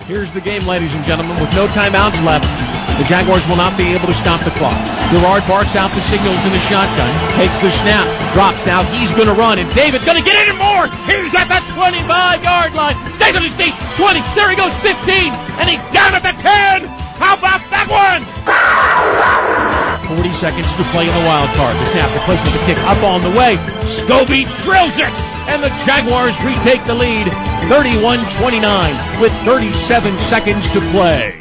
Here's the game, ladies and gentlemen. With no timeouts left, the Jaguars will not be able to stop the clock. Gerard barks out the signals in the shotgun, takes the snap, drops. Now he's going to run, and David's going to get in and more. He's at the 25-yard line. Stays on his feet. 20. There he goes. 15. And he's down at the 10. How about that one? 40 seconds to play in the wild card. The snap, the placement, the kick up on the way. Scobie drills it. And the Jaguars retake the lead 31-29 with 37 seconds to play.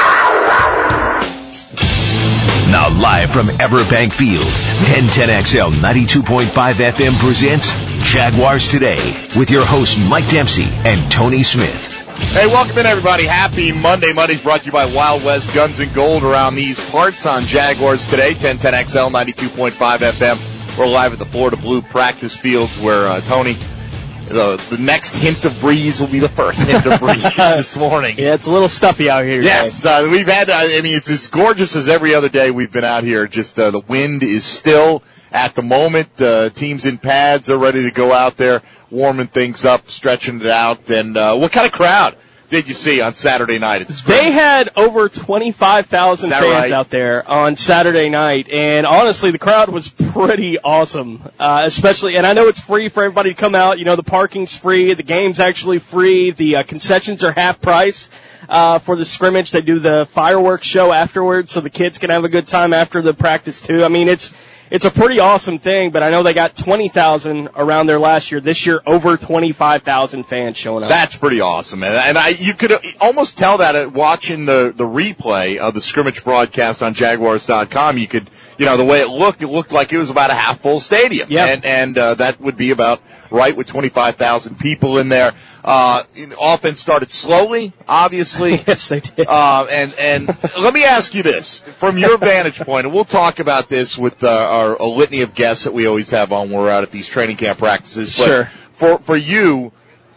Now live from Everbank Field, 1010XL 92.5 FM presents Jaguars Today with your hosts Mike Dempsey and Tony Smith. Hey, welcome in everybody. Happy Monday. Monday's brought to you by Wild West Guns and Gold around these parts on Jaguars Today, 1010XL 92.5 FM. We're live at the Florida Blue practice fields where, Tony, the next hint of breeze will be the first hint of breeze this morning. Yeah, it's a little stuffy out here today. Yes, we've had, it's as gorgeous as every other day we've been out here. Just the wind is still at the moment. Teams in pads are ready to go out there, warming things up, stretching it out. And what kind of crowd did you see on Saturday night at the scrimmage? They had over 25,000 fans out there on Saturday night, and honestly, the crowd was pretty awesome, especially, and I know it's free for everybody to come out. You know, the parking's free, the game's actually free, the concessions are half price for the scrimmage. They do the fireworks show afterwards, so the kids can have a good time after the practice, too. I mean, it's a pretty awesome thing, but I know they got 20,000 around there last year. This year, over 25,000 fans showing up. That's pretty awesome, and you could almost tell that at watching the replay of the scrimmage broadcast on Jaguars.com. You could, the way it looked like it was about a half full stadium. Yep. And that would be about right with 25,000 people in there. Offense started slowly, obviously. Yes, they did. And let me ask you this, from your vantage point, and we'll talk about this with our litany of guests that we always have on when we're out at these training camp practices. But sure. For you,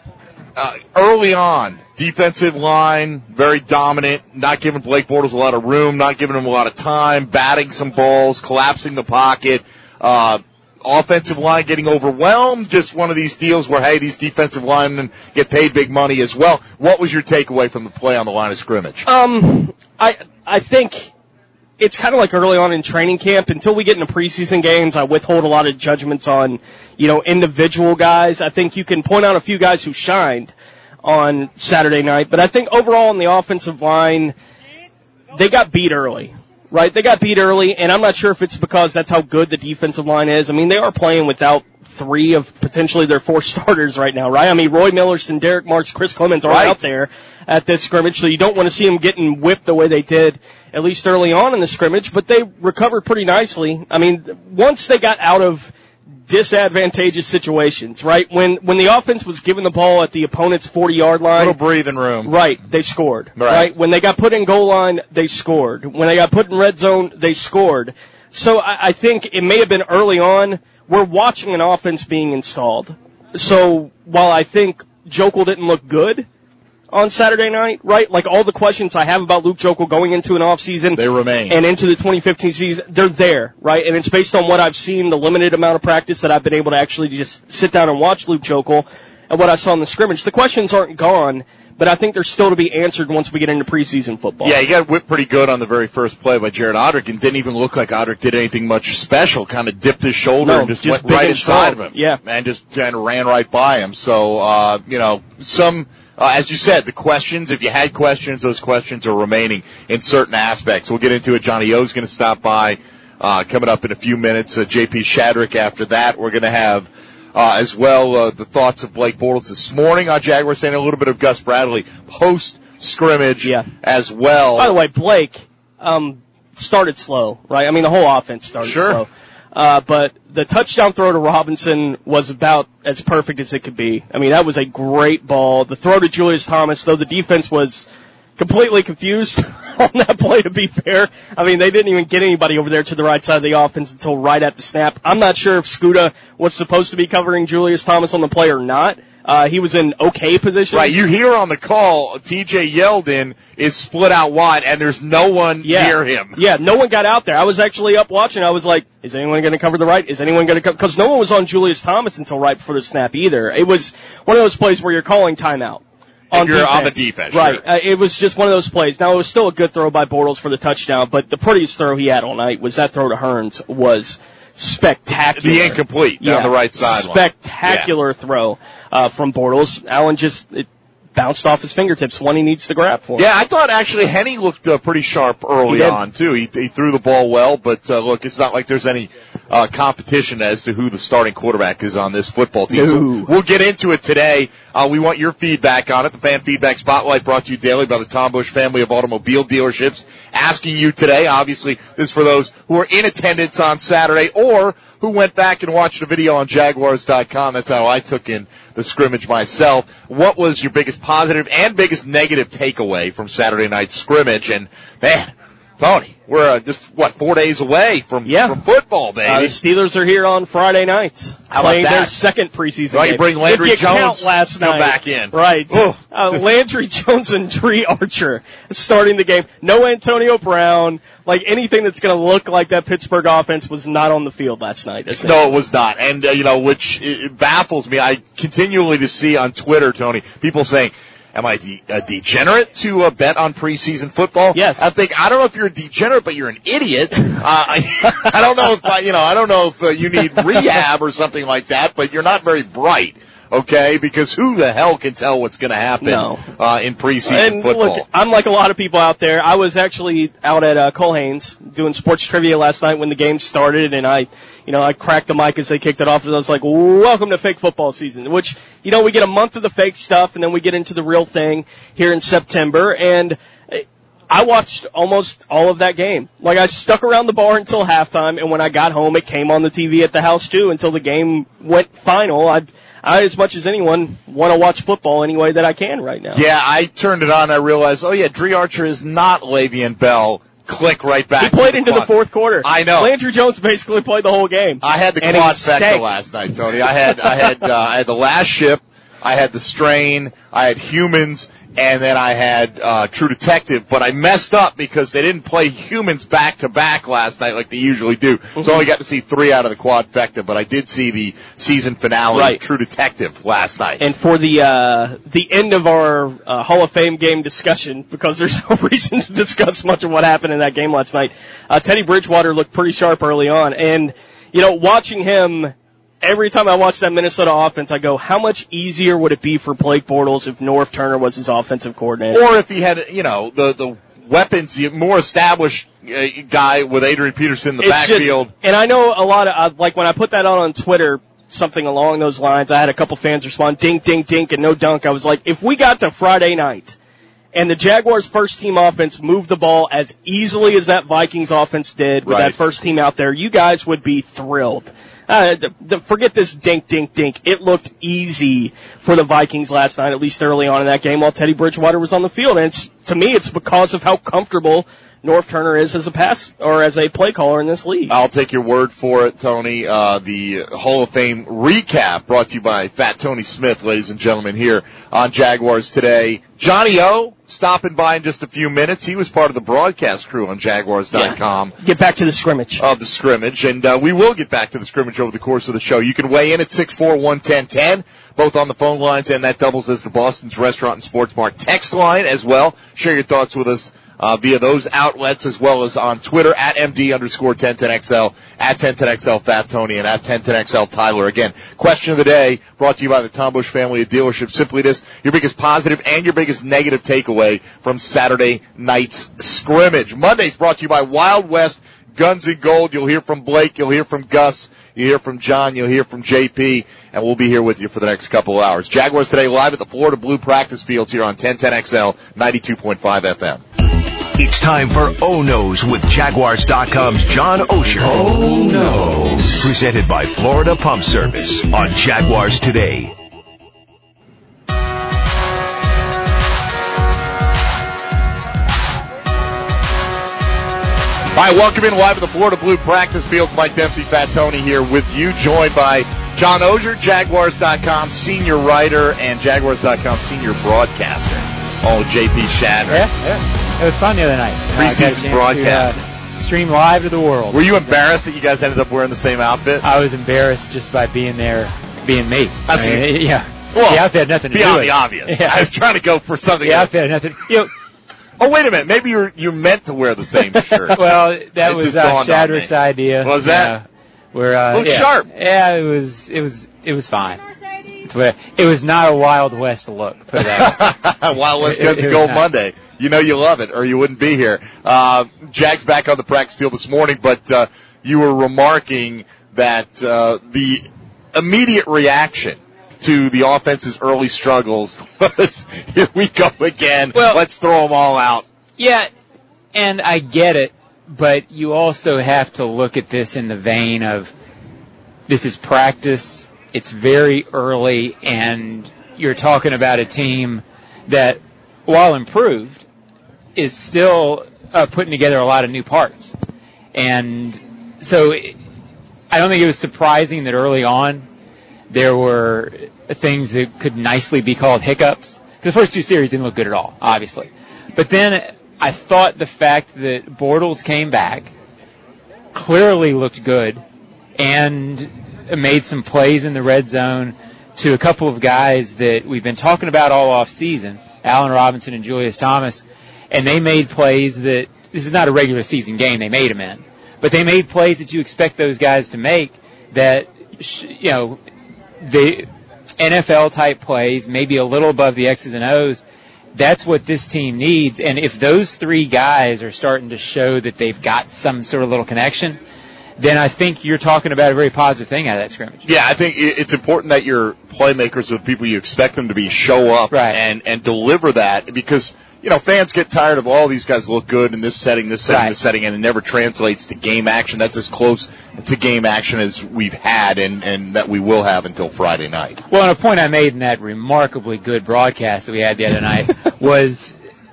early on, defensive line, very dominant, not giving Blake Bortles a lot of room, not giving him a lot of time, batting some balls, collapsing the pocket, offensive line getting overwhelmed, just one of these deals where, hey, these defensive linemen get paid big money as well. What was your takeaway from the play on the line of scrimmage? I think it's kind of like early on in training camp. Until we get into preseason games, I withhold a lot of judgments on, individual guys. I think you can point out a few guys who shined on Saturday night, but I think overall in the offensive line, they got beat early. Right, they got beat early, and I'm not sure if it's because that's how good the defensive line is. I mean, they are playing without 3 of potentially their 4 starters right now, right? I mean, Roy Millerson, Derek Marks, Chris Clemens are out there at this scrimmage, so you don't want to see them getting whipped the way they did, at least early on in the scrimmage, but they recovered pretty nicely. I mean, once they got out of disadvantageous situations, right? When the offense was given the ball at the opponent's 40-yard line. Little breathing room. Right, they scored. Right. When they got put in goal line, they scored. When they got put in red zone, they scored. So I think it may have been early on. We're watching an offense being installed. So while I think Jokel didn't look good on Saturday night, right? Like all the questions I have about Luke Jokel going into an offseason. They remain. And into the 2015 season, they're there, right? And it's based on what I've seen, the limited amount of practice that I've been able to actually just sit down and watch Luke Jokel and what I saw in the scrimmage. The questions aren't gone, but I think they're still to be answered once we get into preseason football. Yeah, he got whipped pretty good on the very first play by Jared Odrick and didn't even look like Odrick did anything much special. Kind of dipped his shoulder and just went right inside of him. Yeah. And just kind of ran right by him. So, as you said, the questions, if you had questions, those questions are remaining in certain aspects. We'll get into it. Johnny O's going to stop by coming up in a few minutes. J.P. Shadrick after that. We're going to have as well the thoughts of Blake Bortles this morning on Jaguars, saying a little bit of Gus Bradley post-scrimmage as well. By the way, Blake started slow, right? I mean, the whole offense started slow. But the touchdown throw to Robinson was about as perfect as it could be. I mean, that was a great ball. The throw to Julius Thomas, though the defense was completely confused on that play, to be fair. I mean, they didn't even get anybody over there to the right side of the offense until right at the snap. I'm not sure if Scuda was supposed to be covering Julius Thomas on the play or not. He was in okay position. Right, you hear on the call, TJ Yeldon is split out wide, and there's no one near him. Yeah, no one got out there. I was actually up watching. I was like, is anyone going to cover the right? Is anyone going to cover? Because no one was on Julius Thomas until right before the snap either. It was one of those plays where you're calling timeout. if you're on the defense. Right. Sure. It was just one of those plays. Now, it was still a good throw by Bortles for the touchdown, but the prettiest throw he had all night was that throw to Hearns was spectacular. The incomplete down the right sideline. Spectacular throw from Bortles. Allen it bounced off his fingertips, one he needs to grab for. Yeah, I thought actually Henny looked pretty sharp early on, too. He threw the ball well, but look, it's not like there's any competition as to who the starting quarterback is on this football team. No. So we'll get into it today. We want your feedback on it. The Fan Feedback Spotlight brought to you daily by the Tom Bush family of automobile dealerships. Asking you today, obviously, this is for those who are in attendance on Saturday or who went back and watched a video on Jaguars.com. That's how I took in the scrimmage myself. What was your biggest positive and biggest negative takeaway from Saturday night's scrimmage? And, man, Tony, we're just, 4 days away from football, baby. The Steelers are here on Friday night. How playing about that? their second preseason game. You bring Landry Jones last night. back in. Right. Landry Jones and Dre Archer starting the game. No Antonio Brown. Like, anything that's going to look like that Pittsburgh offense was not on the field last night. No, it was not. And, which it baffles me. I continually to see on Twitter, Tony, people saying, am I a degenerate to bet on preseason football? Yes. I don't know if you're a degenerate, but you're an idiot. I don't know if I don't know if you need rehab or something like that, but you're not very bright. Okay, because who the hell can tell what's going to happen in preseason football? Look, I'm like a lot of people out there. I was actually out at Cole Haynes doing sports trivia last night when the game started, and I cracked the mic as they kicked it off, and I was like, welcome to fake football season, which, we get a month of the fake stuff, and then we get into the real thing here in September, and I watched almost all of that game. Like, I stuck around the bar until halftime, and when I got home, it came on the TV at the house, too, until the game went final. I, as much as anyone, want to watch football any way that I can right now. Yeah, I turned it on, and I realized, Dre Archer is not Le'Veon Bell. Click right back. He played into the fourth quarter. I know. Landry Jones basically played the whole game. I had the quadfecta last night, Tony. I had the Last Ship, I had the Strain, I had Humans, and then I had True Detective, but I messed up because they didn't play Humans back-to-back last night like they usually do. So I only got to see 3 out of the quadfecta, but I did see the season finale of True Detective last night. And for the end of our Hall of Fame game discussion, because there's no reason to discuss much of what happened in that game last night, Teddy Bridgewater looked pretty sharp early on. And, watching him, every time I watch that Minnesota offense, I go, how much easier would it be for Blake Bortles if Norv Turner was his offensive coordinator? Or if he had, the weapons, more established guy with Adrian Peterson in the backfield. And I know a lot of, like when I put that on Twitter, something along those lines, I had a couple fans respond, dink, dink, dink, and no dunk. I was like, if we got to Friday night and the Jaguars' first team offense moved the ball as easily as that Vikings offense did with that first team out there, you guys would be thrilled. Forget this dink, dink, dink. It looked easy for the Vikings last night, at least early on in that game, while Teddy Bridgewater was on the field. And to me, it's because of how comfortable Norv Turner is as a play caller in this league. I'll take your word for it, Tony. The Hall of Fame recap brought to you by Fat Tony Smith, ladies and gentlemen, here on Jaguars Today. Johnny O stopping by in just a few minutes. He was part of the broadcast crew on Jaguars.com. Get back to the scrimmage. Of the scrimmage, and we will get back to the scrimmage over the course of the show. You can weigh in at 641-1010, both on the phone lines, and that doubles as the Boston's Restaurant and Sports Mart text line as well. Share your thoughts with us via those outlets, as well as on Twitter at MD_1010XL, at 1010XL Fat Tony, and at 1010XL Tyler. Again, question of the day brought to you by the Tom Bush family of dealerships. Simply this, your biggest positive and your biggest negative takeaway from Saturday night's scrimmage. Monday's brought to you by Wild West Guns and Gold. You'll hear from Blake, you'll hear from Gus, you'll hear from John, you'll hear from JP, and we'll be here with you for the next couple of hours. Jaguars Today live at the Florida Blue practice fields here on 1010XL 92.5 FM. It's time for Oh No's with Jaguars.com's John Osher. Oh No's. Presented by Florida Pump Service on Jaguars Today. All right, welcome in live at the Florida Blue practice fields. Mike Dempsey, Fat Tony here with you, joined by John Osher, Jaguars.com senior writer and Jaguars.com senior broadcaster. Oh, JP Shatner. Yeah. It was fun the other night. Preseason broadcast. Stream live to the world. Were you embarrassed that you guys ended up wearing the same outfit? I was embarrassed just by being there, being me. Yeah. Well, the outfit had nothing to do beyond with the it. obvious. Yeah. I was trying to go for something. The outfit had nothing. Oh, wait a minute. Maybe you meant to wear the same shirt. Well, that It was just dawned on Shadrick's me. idea. Was that? Where Looked sharp. Yeah, it was fine. It was not a Wild West look. Put it that way. Wild West It Guns was Gold not. Monday. You know you love it, or you wouldn't be here. Jags back on the practice field this morning, but you were remarking that the immediate reaction to the offense's early struggles was, here we go again. Well, let's throw them all out. Yeah, and I get it, but you also have to look at this in the vein of this is practice. It's very early, and you're talking about a team that, while improved, is still putting together a lot of new parts. And so I don't think it was surprising that early on there were things that could nicely be called hiccups. The first two series didn't look good at all, obviously. But then I thought the fact that Bortles came back clearly looked good and made some plays in the red zone to a couple of guys that we've been talking about all off season, Allen Robinson and Julius Thomas, and they made plays that, this is not a regular season game they made them in, but they made plays that you expect those guys to make that, the NFL type plays, maybe a little above the X's and O's. That's what this team needs. And if those three guys are starting to show that they've got some sort of little connection, then I think you're talking about a very positive thing out of that scrimmage. Yeah, I think it's important that your playmakers are the people you expect them to be, show up and deliver that, because, fans get tired of all these guys look good in this setting, this setting, and it never translates to game action. That's as close to game action as we've had and that we will have until Friday night. Well, and a point I made in that remarkably good broadcast that we had the other night was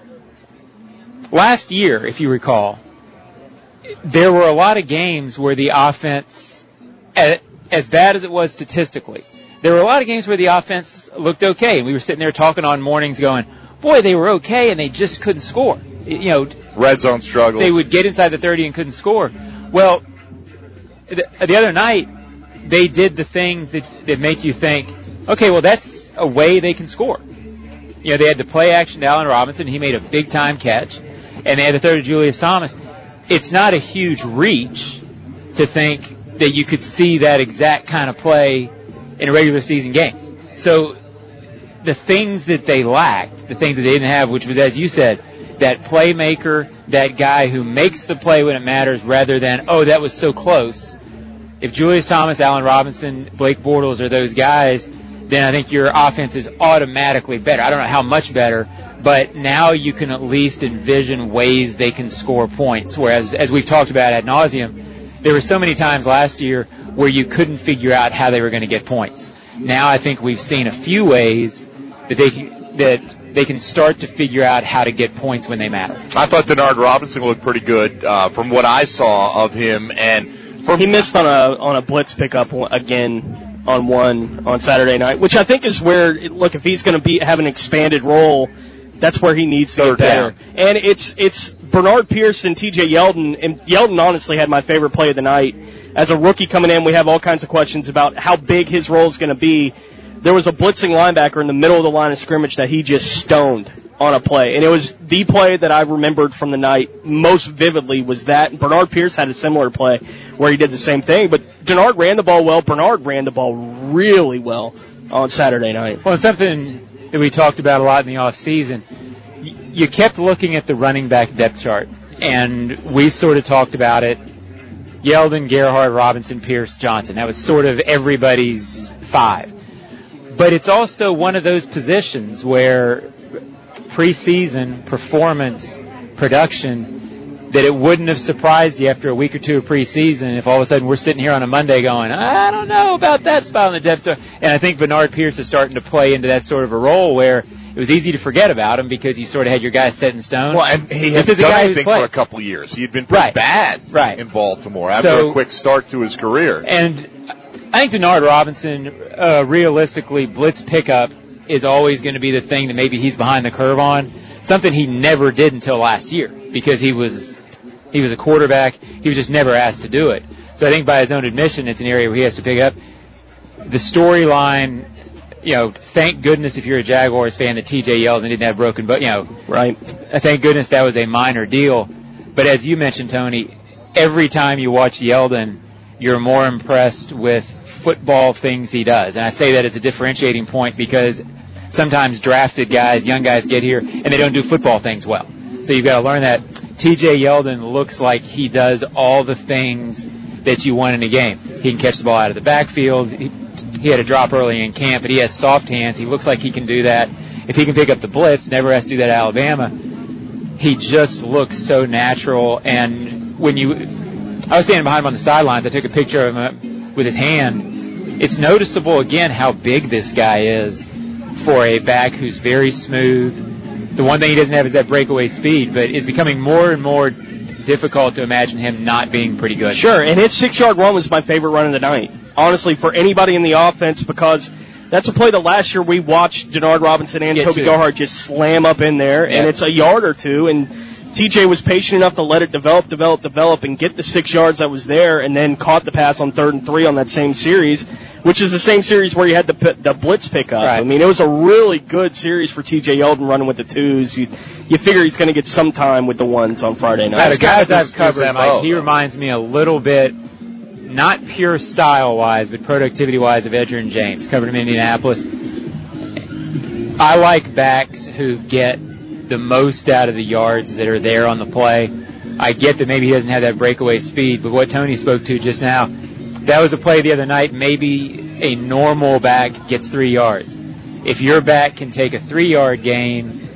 last year, if you recall, there were a lot of games where the offense, as bad as it was statistically, there were a lot of games where the offense looked okay. And we were sitting there talking on mornings going, boy, they were okay, and they just couldn't score. Red zone struggles. They would get inside the 30 and couldn't score. Well, the other night, they did the things that make you think, okay, well, that's a way they can score. They had the play action to Allen Robinson. He made a big-time catch. And they had the throw to Julius Thomas. It's not a huge reach to think that you could see that exact kind of play in a regular season game. So the things that they lacked, the things that they didn't have, which was, as you said, that playmaker, that guy who makes the play when it matters rather than, oh, that was so close. If Julius Thomas, Allen Robinson, Blake Bortles are those guys, then I think your offense is automatically better. I don't know how much better, but now you can at least envision ways they can score points. Whereas, as we've talked about ad nauseum, there were so many times last year where you couldn't figure out how they were going to get points. Now I think we've seen a few ways that they can start to figure out how to get points when they matter. I thought Denard Robinson looked pretty good from what I saw of him, and he missed on a blitz pickup again on Saturday night, which I think is where, look, if he's going to have an expanded role, that's where he needs to get better. And it's Bernard Pierce and TJ Yeldon, and Yeldon honestly had my favorite play of the night. As a rookie coming in, we have all kinds of questions about how big his role is going to be. There was a blitzing linebacker in the middle of the line of scrimmage that he just stoned on a play. And it was the play that I remembered from the night most vividly was that. Bernard Pierce had a similar play where he did the same thing. But Denard ran the ball well. Bernard ran the ball really well on Saturday night. Well, something that we talked about a lot in the offseason, you kept looking at the running back depth chart. And we sort of talked about it. Yeldon, Gerhard, Robinson, Pierce, Johnson. That was sort of everybody's five. But it's also one of those positions where preseason performance, production, that it wouldn't have surprised you after a week or two of preseason if all of a sudden we're sitting here on a Monday going, I don't know about that spot on the depth chart. And I think Bernard Pierce is starting to play into that sort of a role where it was easy to forget about him because you sort of had your guys set in stone. Well, and he hasn't done anything for a couple of years. He had been pretty bad in Baltimore after a quick start to his career. And I think Denard Robinson, realistically, blitz pickup is always going to be the thing that maybe he's behind the curve on. Something he never did until last year because he was a quarterback. He was just never asked to do it. So I think by his own admission, it's an area where he has to pick up. The storyline, thank goodness if you're a Jaguars fan that T.J. Yeldon didn't have broken, but right. Thank goodness that was a minor deal. But as you mentioned, Tony, every time you watch Yeldon, you're more impressed with football things he does. And I say that as a differentiating point because sometimes drafted guys, young guys get here and they don't do football things well. So you've got to learn that. T.J. Yeldon looks like he does all the things that you want in a game. He can catch the ball out of the backfield. He had a drop early in camp, but he has soft hands. He looks like he can do that. If he can pick up the blitz, never has to do that at Alabama. He just looks so natural. And I was standing behind him on the sidelines. I took a picture of him with his hand. It's noticeable again how big this guy is for a back who's very smooth. The one thing he doesn't have is that breakaway speed, but it's becoming more and more difficult to imagine him not being pretty good. Sure, and his 6-yard run was my favorite run of the night. Honestly, for anybody in the offense, because that's a play that last year we watched Denard Robinson and Toby Gerhart just slam up in there, and it's a yard or two, and TJ was patient enough to let it develop, and get the 6 yards that was there, and then caught the pass on 3rd and 3 on that same series, which is the same series where you had the blitz pickup. Right. I mean, it was a really good series for TJ Yeldon running with the 2s. You figure he's going to get some time with the 1s on Friday night. The guys I've covered, Mike, he reminds me a little bit, not pure style-wise, but productivity-wise, of Edgerrin James. Covered him in Indianapolis. I like backs who get the most out of the yards that are there on the play. I get that maybe he doesn't have that breakaway speed, but what Tony spoke to just now, that was a play the other night. Maybe a normal back gets 3 yards. If your back can take a 3-yard gain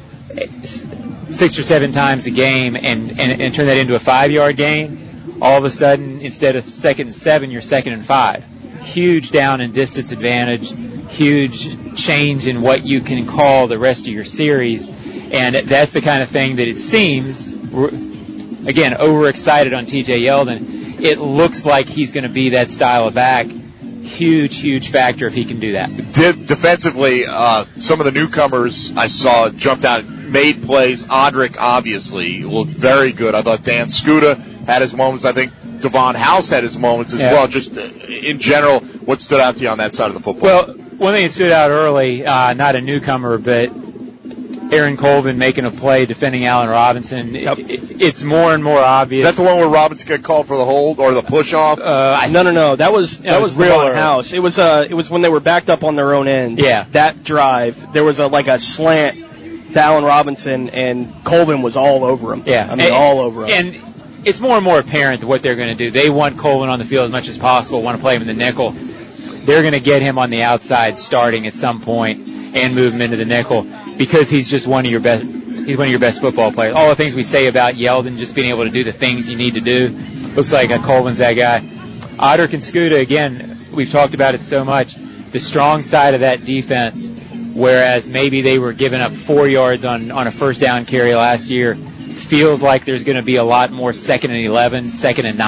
6 or 7 times a game and turn that into a 5-yard gain, all of a sudden, instead of 2nd and 7, you're 2nd and 5. Huge down and distance advantage, huge change in what you can call the rest of your series. And that's the kind of thing that it seems, again, overexcited on T.J. Yeldon. It looks like he's going to be that style of back. Huge factor if he can do that. Defensively, some of the newcomers I saw jumped out, made plays. Odrick, obviously, looked very good. I thought Dan Skuta had his moments. I think Devon House had his moments as well. Just in general, what stood out to you on that side of the football? Well, one thing that stood out early, not a newcomer, but Aaron Colvin making a play defending Allen Robinson. Yep. It's more and more obvious. Is that the one where Robinson got called for the hold or the push off? No. That was Devon House. It was when they were backed up on their own end. Yeah. That drive, there was a slant to Allen Robinson, and Colvin was all over him. Yeah. I mean, all over him. And it's more and more apparent what they're going to do. They want Colvin on the field as much as possible, want to play him in the nickel. They're going to get him on the outside starting at some point and move him into the nickel because he's just one of your best. He's one of your best football players. All the things we say about Yeldon, just being able to do the things you need to do, looks like Colvin's that guy. Odrick and Skuta, again, we've talked about it so much. The strong side of that defense, whereas maybe they were giving up 4 yards on a first down carry last year, feels like there's going to be a lot more 2nd and 11, 2nd and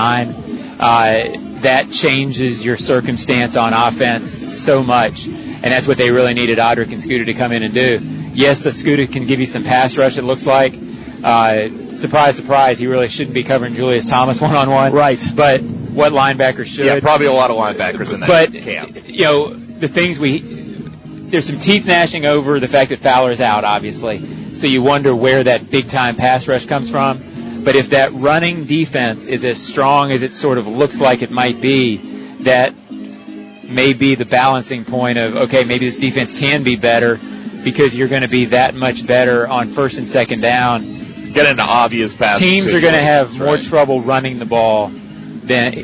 9. That changes your circumstance on offense so much, and that's what they really needed Odrick and Skuta to come in and do. Yes, the Skuta can give you some pass rush, it looks like. Surprise, he really shouldn't be covering Julius Thomas one-on-one. Right. But what linebacker should? Yeah, probably a lot of linebackers in that camp. The things there's some teeth gnashing over the fact that Fowler's out, obviously. So you wonder where that big-time pass rush comes from. But if that running defense is as strong as it sort of looks like it might be, that may be the balancing point of, okay, maybe this defense can be better because you're going to be that much better on 1st and 2nd down. Get into obvious passes. Teams are going to have more trouble running the ball than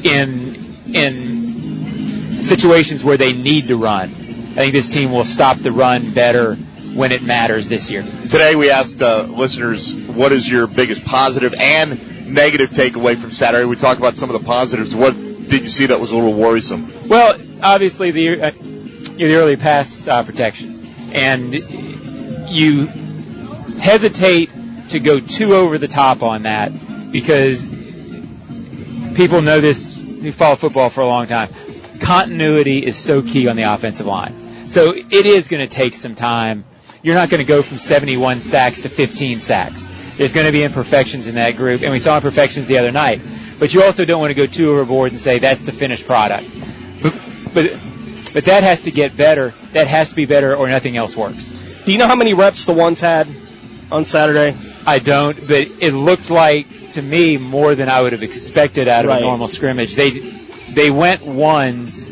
in situations where they need to run. I think this team will stop the run better when it matters this year. Today we asked listeners, what is your biggest positive and negative takeaway from Saturday? We talked about some of the positives. What did you see that was a little worrisome? Well, obviously the early pass protection. And you hesitate to go too over the top on that because people know this, who follow football for a long time. Continuity is so key on the offensive line. So it is going to take some time. You're not going to go from 71 sacks to 15 sacks. There's going to be imperfections in that group, and we saw imperfections the other night. But you also don't want to go too overboard and say that's the finished product. But But that has to get better. That has to be better or nothing else works. Do you know how many reps the ones had on Saturday? I don't, but it looked like, to me, more than I would have expected out of a normal scrimmage. They went ones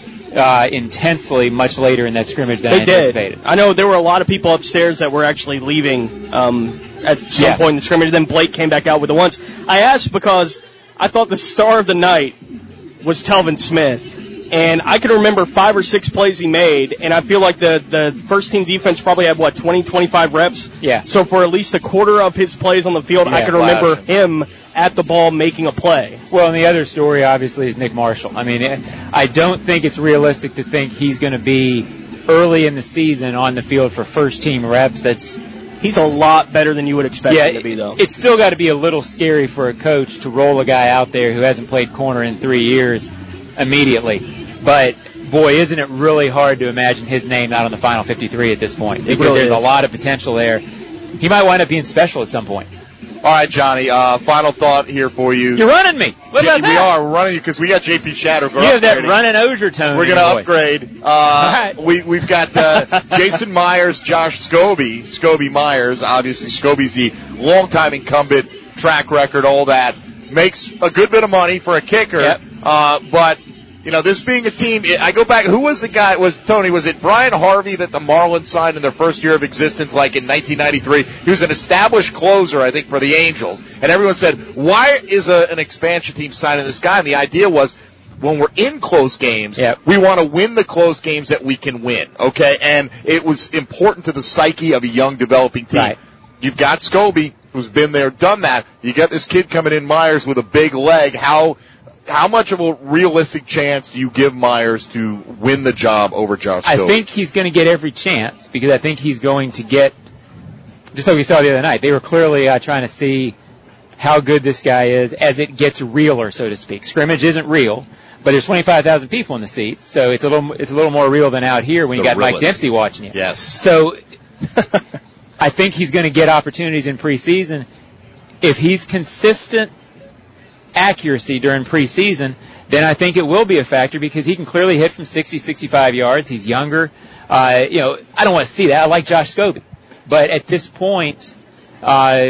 intensely much later in that scrimmage than I anticipated. I know there were a lot of people upstairs that were actually leaving at some point in the scrimmage. Then Blake came back out with the ones. I asked because I thought the star of the night was Telvin Smith. And I can remember 5 or 6 plays he made, and I feel like the first-team defense probably had, 20, 25 reps? Yeah. So for at least a quarter of his plays on the field, I can remember him at the ball making a play. Well, and the other story, obviously, is Nick Marshall. I mean, I don't think it's realistic to think he's going to be early in the season on the field for first-team reps. He's a lot better than you would expect him to be, though. It's still got to be a little scary for a coach to roll a guy out there who hasn't played corner in 3 years immediately. But, boy, isn't it really hard to imagine his name out on the final 53 at this point. Because there's a lot of potential there. He might wind up being special at some point. All right, Johnny, final thought here for you. You're running me. What about that? We are. We're running you because we got JP Shadrick. You have that running Ozier tone. We're going to upgrade. We've got Jason Myers, Josh Scobie Myers. Obviously, Scobie's the longtime incumbent, track record, all that. Makes a good bit of money for a kicker. Yep. But this being a team, I go back, who was the guy, was it Brian Harvey that the Marlins signed in their first year of existence, like in 1993? He was an established closer, I think, for the Angels. And everyone said, why is an expansion team signing this guy? And the idea was, when we're in close games, we want to win the close games that we can win, okay? And it was important to the psyche of a young developing team. Right. You've got Scobie, who's been there, done that. You got this kid coming in, Myers, with a big leg. How much of a realistic chance do you give Myers to win the job over Josh Scobie? I think he's going to get every chance because I think he's going to get, just like we saw the other night, they were clearly trying to see how good this guy is as it gets realer, so to speak. Scrimmage isn't real, but there's 25,000 people in the seats, so it's a little more real than out here when you got Mike Dempsey watching you. Yes. So I think he's going to get opportunities in preseason. If he's consistent accuracy during preseason, then I think it will be a factor because he can clearly hit from 60, 65 yards. He's younger. I don't want to see that. I like Josh Scobie. But at this point, I'll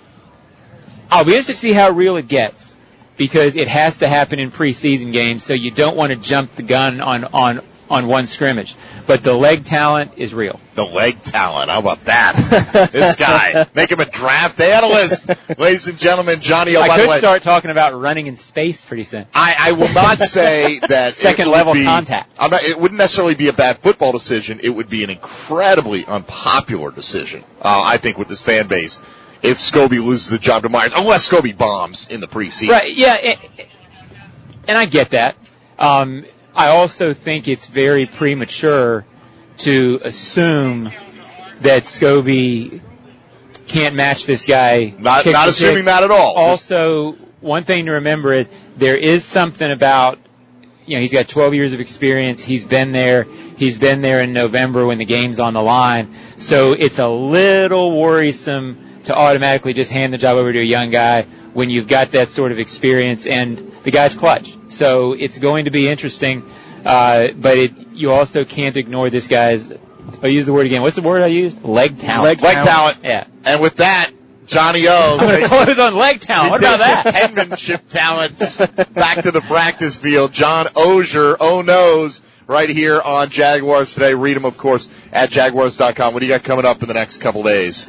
be interested to see how real it gets because it has to happen in preseason games, so you don't want to jump the gun on one scrimmage. But the leg talent is real. The leg talent. How about that? This guy. Make him a draft analyst. Ladies and gentlemen, Johnny O. I could start talking about running in space pretty soon. I will not say that second-level contact. It wouldn't necessarily be a bad football decision. It would be an incredibly unpopular decision, I think, with this fan base if Scobie loses the job to Myers, unless Scobie bombs in the preseason. Right, yeah, and I get that. I also think it's very premature to assume that Scobie can't match this guy. Not assuming that at all. Also, one thing to remember is there is something about, he's got 12 years of experience. He's been there. He's been there in November when the game's on the line. So it's a little worrisome to automatically just hand the job over to a young guy when you've got that sort of experience and the guy's clutch. So it's going to be interesting, but you also can't ignore this guy's, I'll use the word again. What's the word I used? Leg talent. Leg talent. Yeah. And with that, Johnny O. I'm going to close on leg talent. What about that? His penmanship talents back to the practice field. John Ozier, knows, right here on Jaguars Today. Read him, of course, at Jaguars.com. What do you got coming up in the next couple days?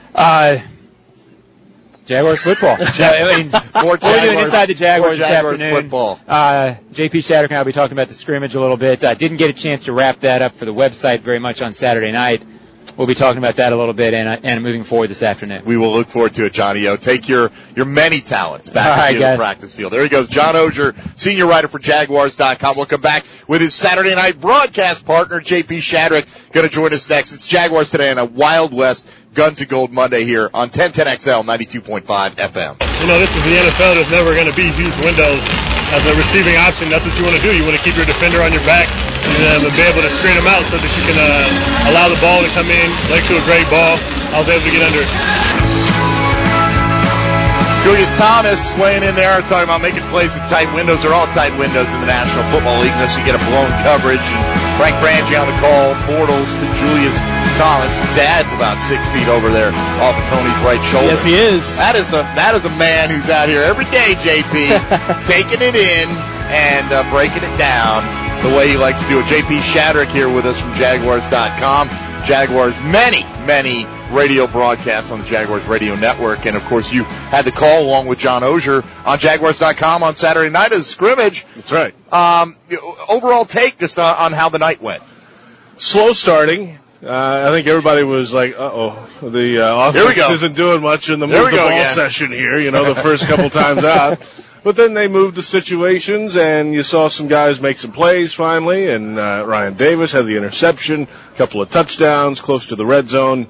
Jaguars football. More Jaguars, we're doing Inside the Jaguars this afternoon. Football. JP Shadrick and I will be talking about the scrimmage a little bit. Didn't get a chance to wrap that up for the website very much on Saturday night. We'll be talking about that a little bit and moving forward this afternoon. We will look forward to it, Johnny O. Take your many talents back into the practice field. There he goes, John Ozier, senior writer for Jaguars.com. We'll come back with his Saturday night broadcast partner, JP Shadrick, going to join us next. It's Jaguars Today on a Wild West Guns and Gold Monday here on 1010XL 92.5 FM. This is the NFL. There's never going to be huge windows. As a receiving option, that's what you want to do. You want to keep your defender on your back and be able to screen him out so that you can allow the ball to come in, leg to a great ball. I was able to get under it. Julius Thomas weighing in there, talking about making plays in tight windows. They're all tight windows in the National Football League unless you get a blown coverage. And Frank Frangie on the call, Bortles to Julius Thomas. His dad's about 6 feet over there off of Tony's right shoulder. Yes, he is. That is the man who's out here every day, JP, taking it in and breaking it down the way he likes to do it. JP Shadrick here with us from Jaguars.com. Jaguars, many radio broadcasts on the Jaguars radio network. And, of course, you had the call along with John Ogier on Jaguars.com on Saturday night as a scrimmage. That's right. Overall take just on how the night went. Slow starting. I think everybody was like, the offense isn't doing much in the move the ball session here, the first couple times out. But then they moved the situations, and you saw some guys make some plays finally, and Ryan Davis had the interception, a couple of touchdowns close to the red zone.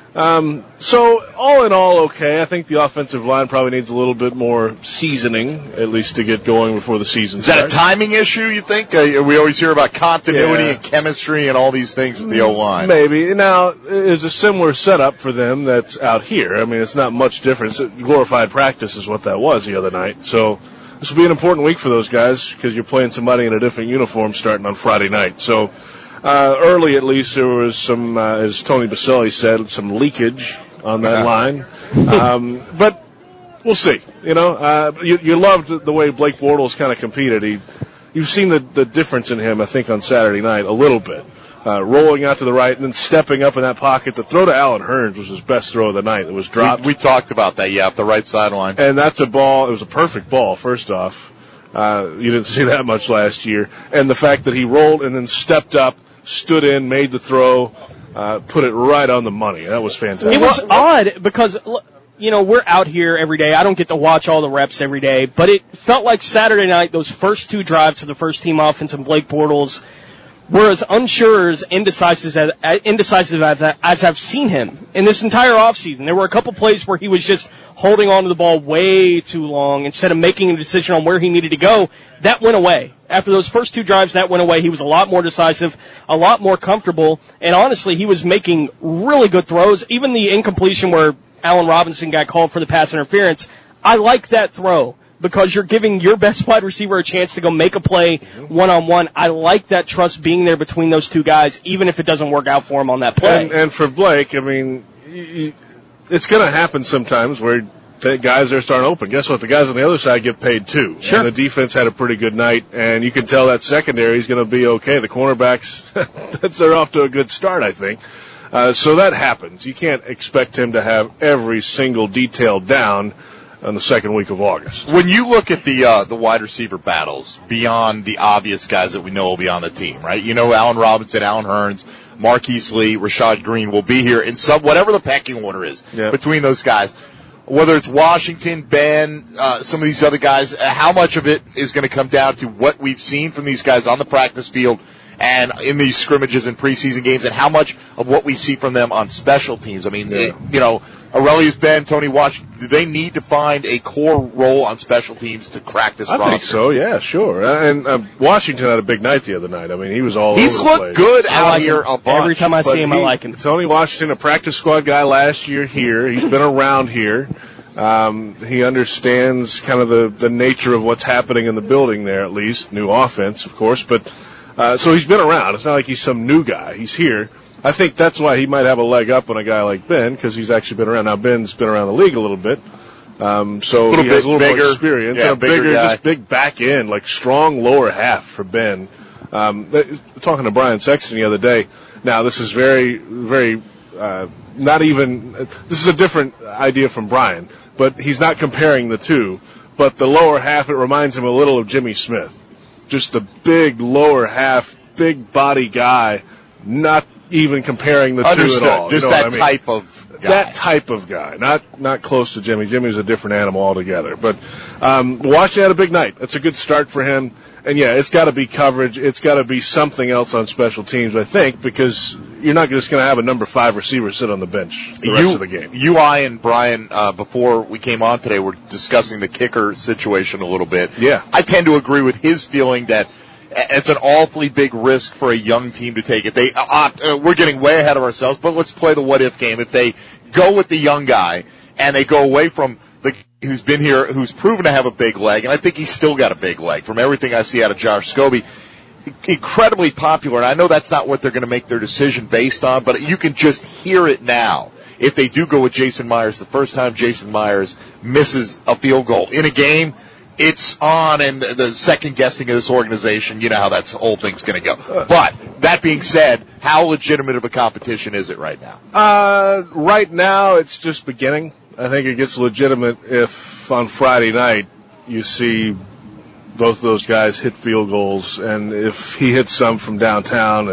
So all in all, okay. I think the offensive line probably needs a little bit more seasoning, at least to get going before the season starts. Is that a timing issue, you think? We always hear about continuity and chemistry and all these things with the O-line. Maybe. Now, it's a similar setup for them that's out here. I mean, it's not much difference. Glorified practice is what that was the other night. So this will be an important week for those guys because you're playing somebody in a different uniform starting on Friday night. So early, at least, there was some, as Tony Baselli said, some leakage on that line. But we'll see. You loved the way Blake Bortles kind of competed. You've seen the difference in him, I think, on Saturday night a little bit. Rolling out to the right and then stepping up in that pocket. The throw to Allen Hurns was his best throw of the night. It was dropped. We talked about that, up the right sideline. And that's a ball. It was a perfect ball, first off. You didn't see that much last year. And the fact that he rolled and then stepped up, stood in, made the throw, put it right on the money. That was fantastic. It was odd because, we're out here every day. I don't get to watch all the reps every day, but it felt like Saturday night, those first two drives for the first team offense and Blake Bortles were as unsure, as indecisive as I've seen him in this entire offseason. There were a couple plays where he was just holding on to the ball way too long instead of making a decision on where he needed to go. That went away. After those first two drives, that went away. He was a lot more decisive, a lot more comfortable, and honestly, he was making really good throws. Even the incompletion where Allen Robinson got called for the pass interference, I like that throw, because you're giving your best wide receiver a chance to go make a play one-on-one. I like that trust being there between those two guys, even if it doesn't work out for him on that play. And for Blake, I mean, it's going to happen sometimes where the guys are starting open. Guess what? The guys on the other side get paid too. Sure. And the defense had a pretty good night, and you can tell that secondary is going to be okay. The cornerbacks, they're off to a good start, I think. So that happens. You can't expect him to have every single detail down in the second week of August. When you look at the wide receiver battles beyond the obvious guys that we know will be on the team, right? Allen Robinson, Allen Hurns, Marquise Lee, Rashad Green will be here in whatever the pecking order is between those guys. Whether it's Washington, Ben, some of these other guys, how much of it is going to come down to what we've seen from these guys on the practice field and in these scrimmages and preseason games, and how much of what we see from them on special teams? I mean, Aurelius Ben, Tony Washington, do they need to find a core role on special teams to crack this roster? I think so, yeah, sure. And Washington had a big night the other night. I mean, he was all over the place. He's looked good out here a bunch. Every time I see him, I like him. Tony Washington, a practice squad guy last year here. He's been around here. He understands kind of the nature of what's happening in the building there, at least. New offense, of course, but so he's been around. It's not like he's some new guy. He's here. I think that's why he might have a leg up on a guy like Ben, because he's actually been around. Now, Ben's been around the league a little bit, so he has a little more experience. Yeah, bigger guy. Just big back end, like strong lower half for Ben. Talking to Brian Sexton the other day. Now, this is very, very not even. This is a different idea from Brian, but he's not comparing the two. But the lower half, it reminds him a little of Jimmy Smith. Just the big lower half, big body guy, not even comparing the Understood. two at all. Just that type of guy. That type of guy, not close to Jimmy. Jimmy's a different animal altogether. But Washington had a big night. That's a good start for him. And, yeah, it's got to be coverage. It's got to be something else on special teams, I think, because you're not just going to have a number 5 receiver sit on the bench the rest of the game. I and Brian, before we came on today, were discussing the kicker situation a little bit. Yeah. I tend to agree with his feeling that it's an awfully big risk for a young team to take. If they we're getting way ahead of ourselves, but let's play the what-if game. If they go with the young guy and they go away from the who's been here, who's proven to have a big leg, and I think he's still got a big leg from everything I see out of Josh Scobie. Incredibly popular, and I know that's not what they're going to make their decision based on, but you can just hear it now. If they do go with Jason Myers, the first time Jason Myers misses a field goal in a game, it's on, and the second guessing of this organization, you know how that whole thing's going to go. But that being said, how legitimate of a competition is it right now? Right now, it's just beginning. I think it gets legitimate if on Friday night you see both of those guys hit field goals, and if he hits some from downtown,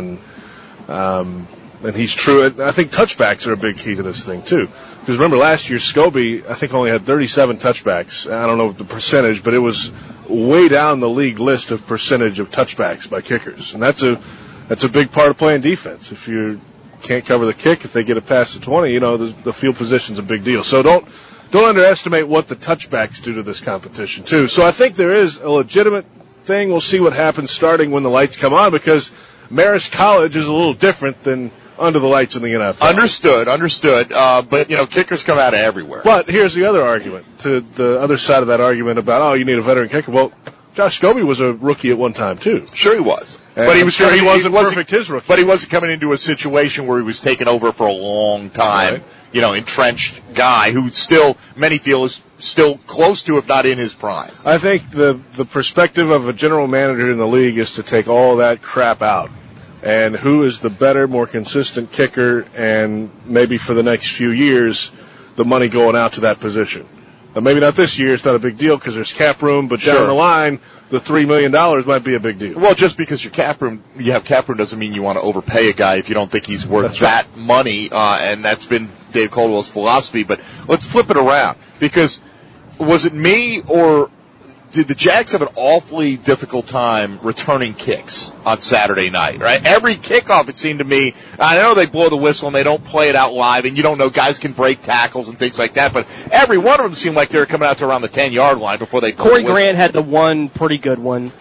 and he's true. I think touchbacks are a big key to this thing too. Because remember last year, Scobie, I think, only had 37 touchbacks. I don't know the percentage, but it was way down the league list of percentage of touchbacks by kickers. And that's a big part of playing defense. If you can't cover the kick, if they get it past the 20, the field position's a big deal. So don't underestimate what the touchbacks do to this competition too. So I think there is a legitimate thing. We'll see what happens starting when the lights come on, because Marist College is a little different than under the lights in the NFL. Understood. But, kickers come out of everywhere. But here's the other argument, to the other side of that argument about, you need a veteran kicker. Well, Josh Scobie was a rookie at one time, too. Sure he was. But he wasn't perfect his rookie. But he wasn't coming into a situation where he was taking over for a long time. Right. Entrenched guy who many feel is still close to, if not in his prime. I think the perspective of a general manager in the league is to take all that crap out. And who is the better, more consistent kicker, and maybe for the next few years, the money going out to that position. Now, maybe not this year, it's not a big deal because there's cap room, but down the line, the $3 million might be a big deal. Well, just because you have cap room doesn't mean you want to overpay a guy if you don't think he's worth that money, and that's been Dave Caldwell's philosophy. But let's flip it around, because was it me or did the Jags have an awfully difficult time returning kicks on Saturday night, right? Every kickoff, it seemed to me, I know they blow the whistle and they don't play it out live, and you don't know, guys can break tackles and things like that, but every one of them seemed like they were coming out to around the 10-yard line before they Corey Grant had the one pretty good one.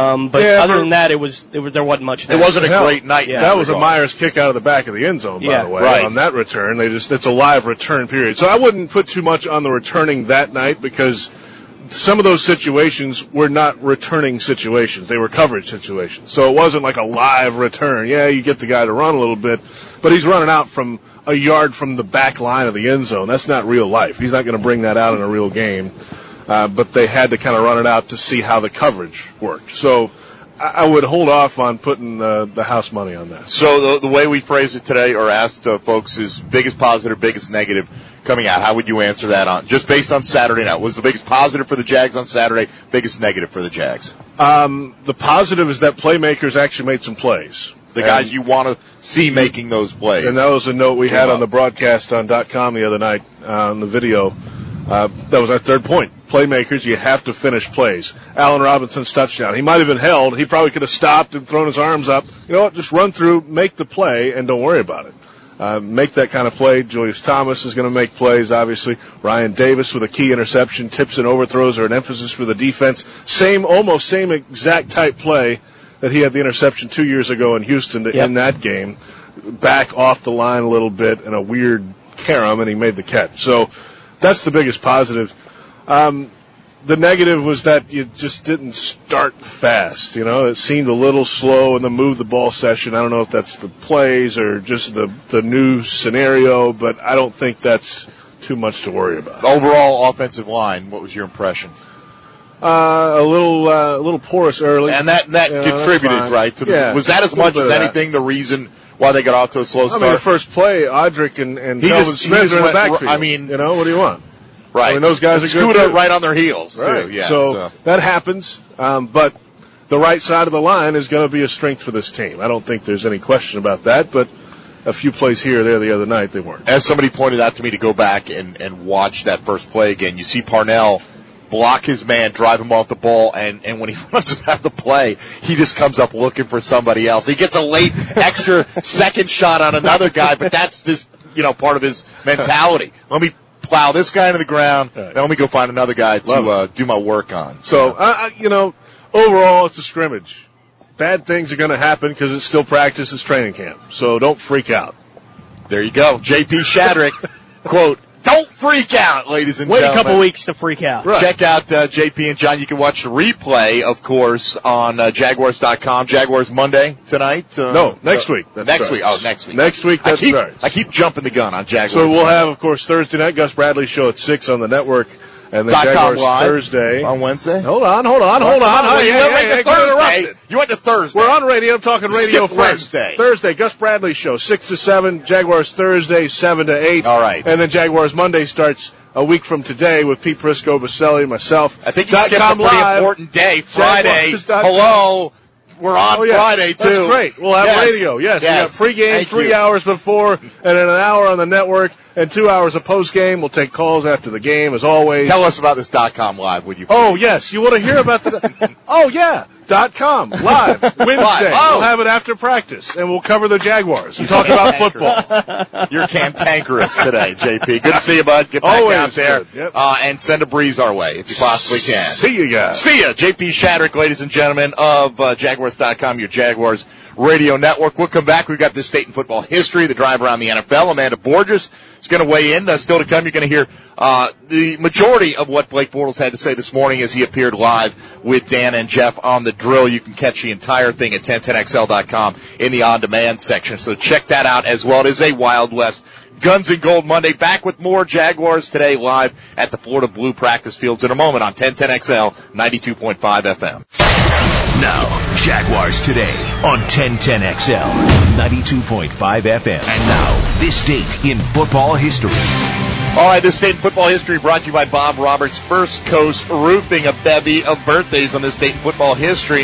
Other than that, there wasn't much. It wasn't a great night. Yeah, that was a Myers kick out of the back of the end zone, by the way. Right. On that return, it's a live return period. So I wouldn't put too much on the returning that night, because some of those situations were not returning situations. They were coverage situations. So it wasn't like a live return. Yeah, you get the guy to run a little bit, but he's running out from a yard from the back line of the end zone. That's not real life. He's not going to bring that out in a real game. But they had to kind of run it out to see how the coverage worked. So I would hold off on putting the house money on that. So the way we phrased it today, or asked folks, is biggest positive, biggest negative coming out. How would you answer that on just based on Saturday night? Was the biggest positive for the Jags on Saturday, biggest negative for the Jags? The positive is that playmakers actually made some plays. The guys you want to see making those plays. And that was a note we had on the broadcast on .com the other night on the video. That was our third point. Playmakers, you have to finish plays. Allen Robinson's touchdown. He might have been held. He probably could have stopped and thrown his arms up. You know what? Just run through, make the play, and don't worry about it. Make that kind of play. Julius Thomas is going to make plays, obviously. Ryan Davis with a key interception. Tips and overthrows are an emphasis for the defense. Almost same exact type play that he had the interception 2 years ago in Houston to end that game. Back off the line a little bit and a weird carom, and he made the catch. So that's the biggest positive. The negative was that you just didn't start fast. You know, it seemed a little slow in the move the ball session. I don't know if that's the plays or just the new scenario, but I don't think that's too much to worry about. Overall offensive line, what was your impression? A little porous early, and that contributed, right? To was that as much as anything the reason why they got off to a slow start? I mean, the first play, Audric and Calvin Smith are in the backfield. I mean, you know, what do you want? Right. I mean, those guys are good. Scoot up right on their heels, right. Too. Yeah. So that happens, but the right side of the line is going to be a strength for this team. I don't think there's any question about that, but a few plays here or there the other night, they weren't. As somebody pointed out to me to go back and watch that first play again, you see Parnell block his man, drive him off the ball, and when he runs him out of the play, he just comes up looking for somebody else. He gets a late extra second shot on another guy, but that's this, part of his mentality. Let me plow this guy into the ground, then let me go find another guy to do my work on. So, overall, it's a scrimmage. Bad things are going to happen because it's still practice, it's training camp. So don't freak out. There you go. J.P. Shadrick, quote, Don't freak out, ladies and Wait gentlemen. a couple weeks to freak out. Right. Check out JP and John. You can watch the replay, of course, on Jaguars.com. Jaguars Monday tonight. No, next week. That's next right. week. Oh, next week. Next week, that's right. I keep jumping the gun on Jaguars. So we'll have, of course, Thursday night, Gus Bradley show at 6 on the network. And then Jaguars live Thursday. on Wednesday. Hold on. You went to Thursday. We're on radio. I'm talking radio Skip first. Thursday, Gus Bradley show, 6 to 7. Jaguars Thursday, 7 to 8. All right. And then Jaguars Monday starts a week from today with Pete Prisco, Baselli, myself. I think you skipped a pretty important day. Friday. Hello. We're on Friday, too. That's great. We'll have radio. Yes. We got pregame, Thank 3 you. hours before, and then an hour on the network, and 2 hours of postgame. We'll take calls after the game, as always. Tell us about this .com live, would you please? Oh, yes. You want to hear about the... Oh, yeah. .com live Wednesday. Oh. We'll have it after practice, and we'll cover the Jaguars and talk about football. You're cantankerous today, JP. Good to see you, bud. Get back Always out there. good. Yep. And send a breeze our way if you possibly can. See you guys. See ya. JP Shadrick, ladies and gentlemen, of Jaguars.com, your Jaguars radio network. We'll come back. We've got this state and football history, the drive around the NFL. Amanda Borges is going to weigh in. Still to come, you're going to hear the majority of what Blake Bortles had to say this morning as he appeared live with Dan and Jeff on the drill. You can catch the entire thing at 1010XL.com in the on-demand section. So check that out as well. It is a Wild West Guns and Gold Monday. Back with more Jaguars today live at the Florida Blue practice fields in a moment on 1010XL 92.5 FM. Now, Jaguars today on 1010XL 92.5 FM. And now, this date in football history. All right, this State in Football History brought to you by Bob Roberts, First Coast Roofing, a bevy of birthdays on this State in Football History.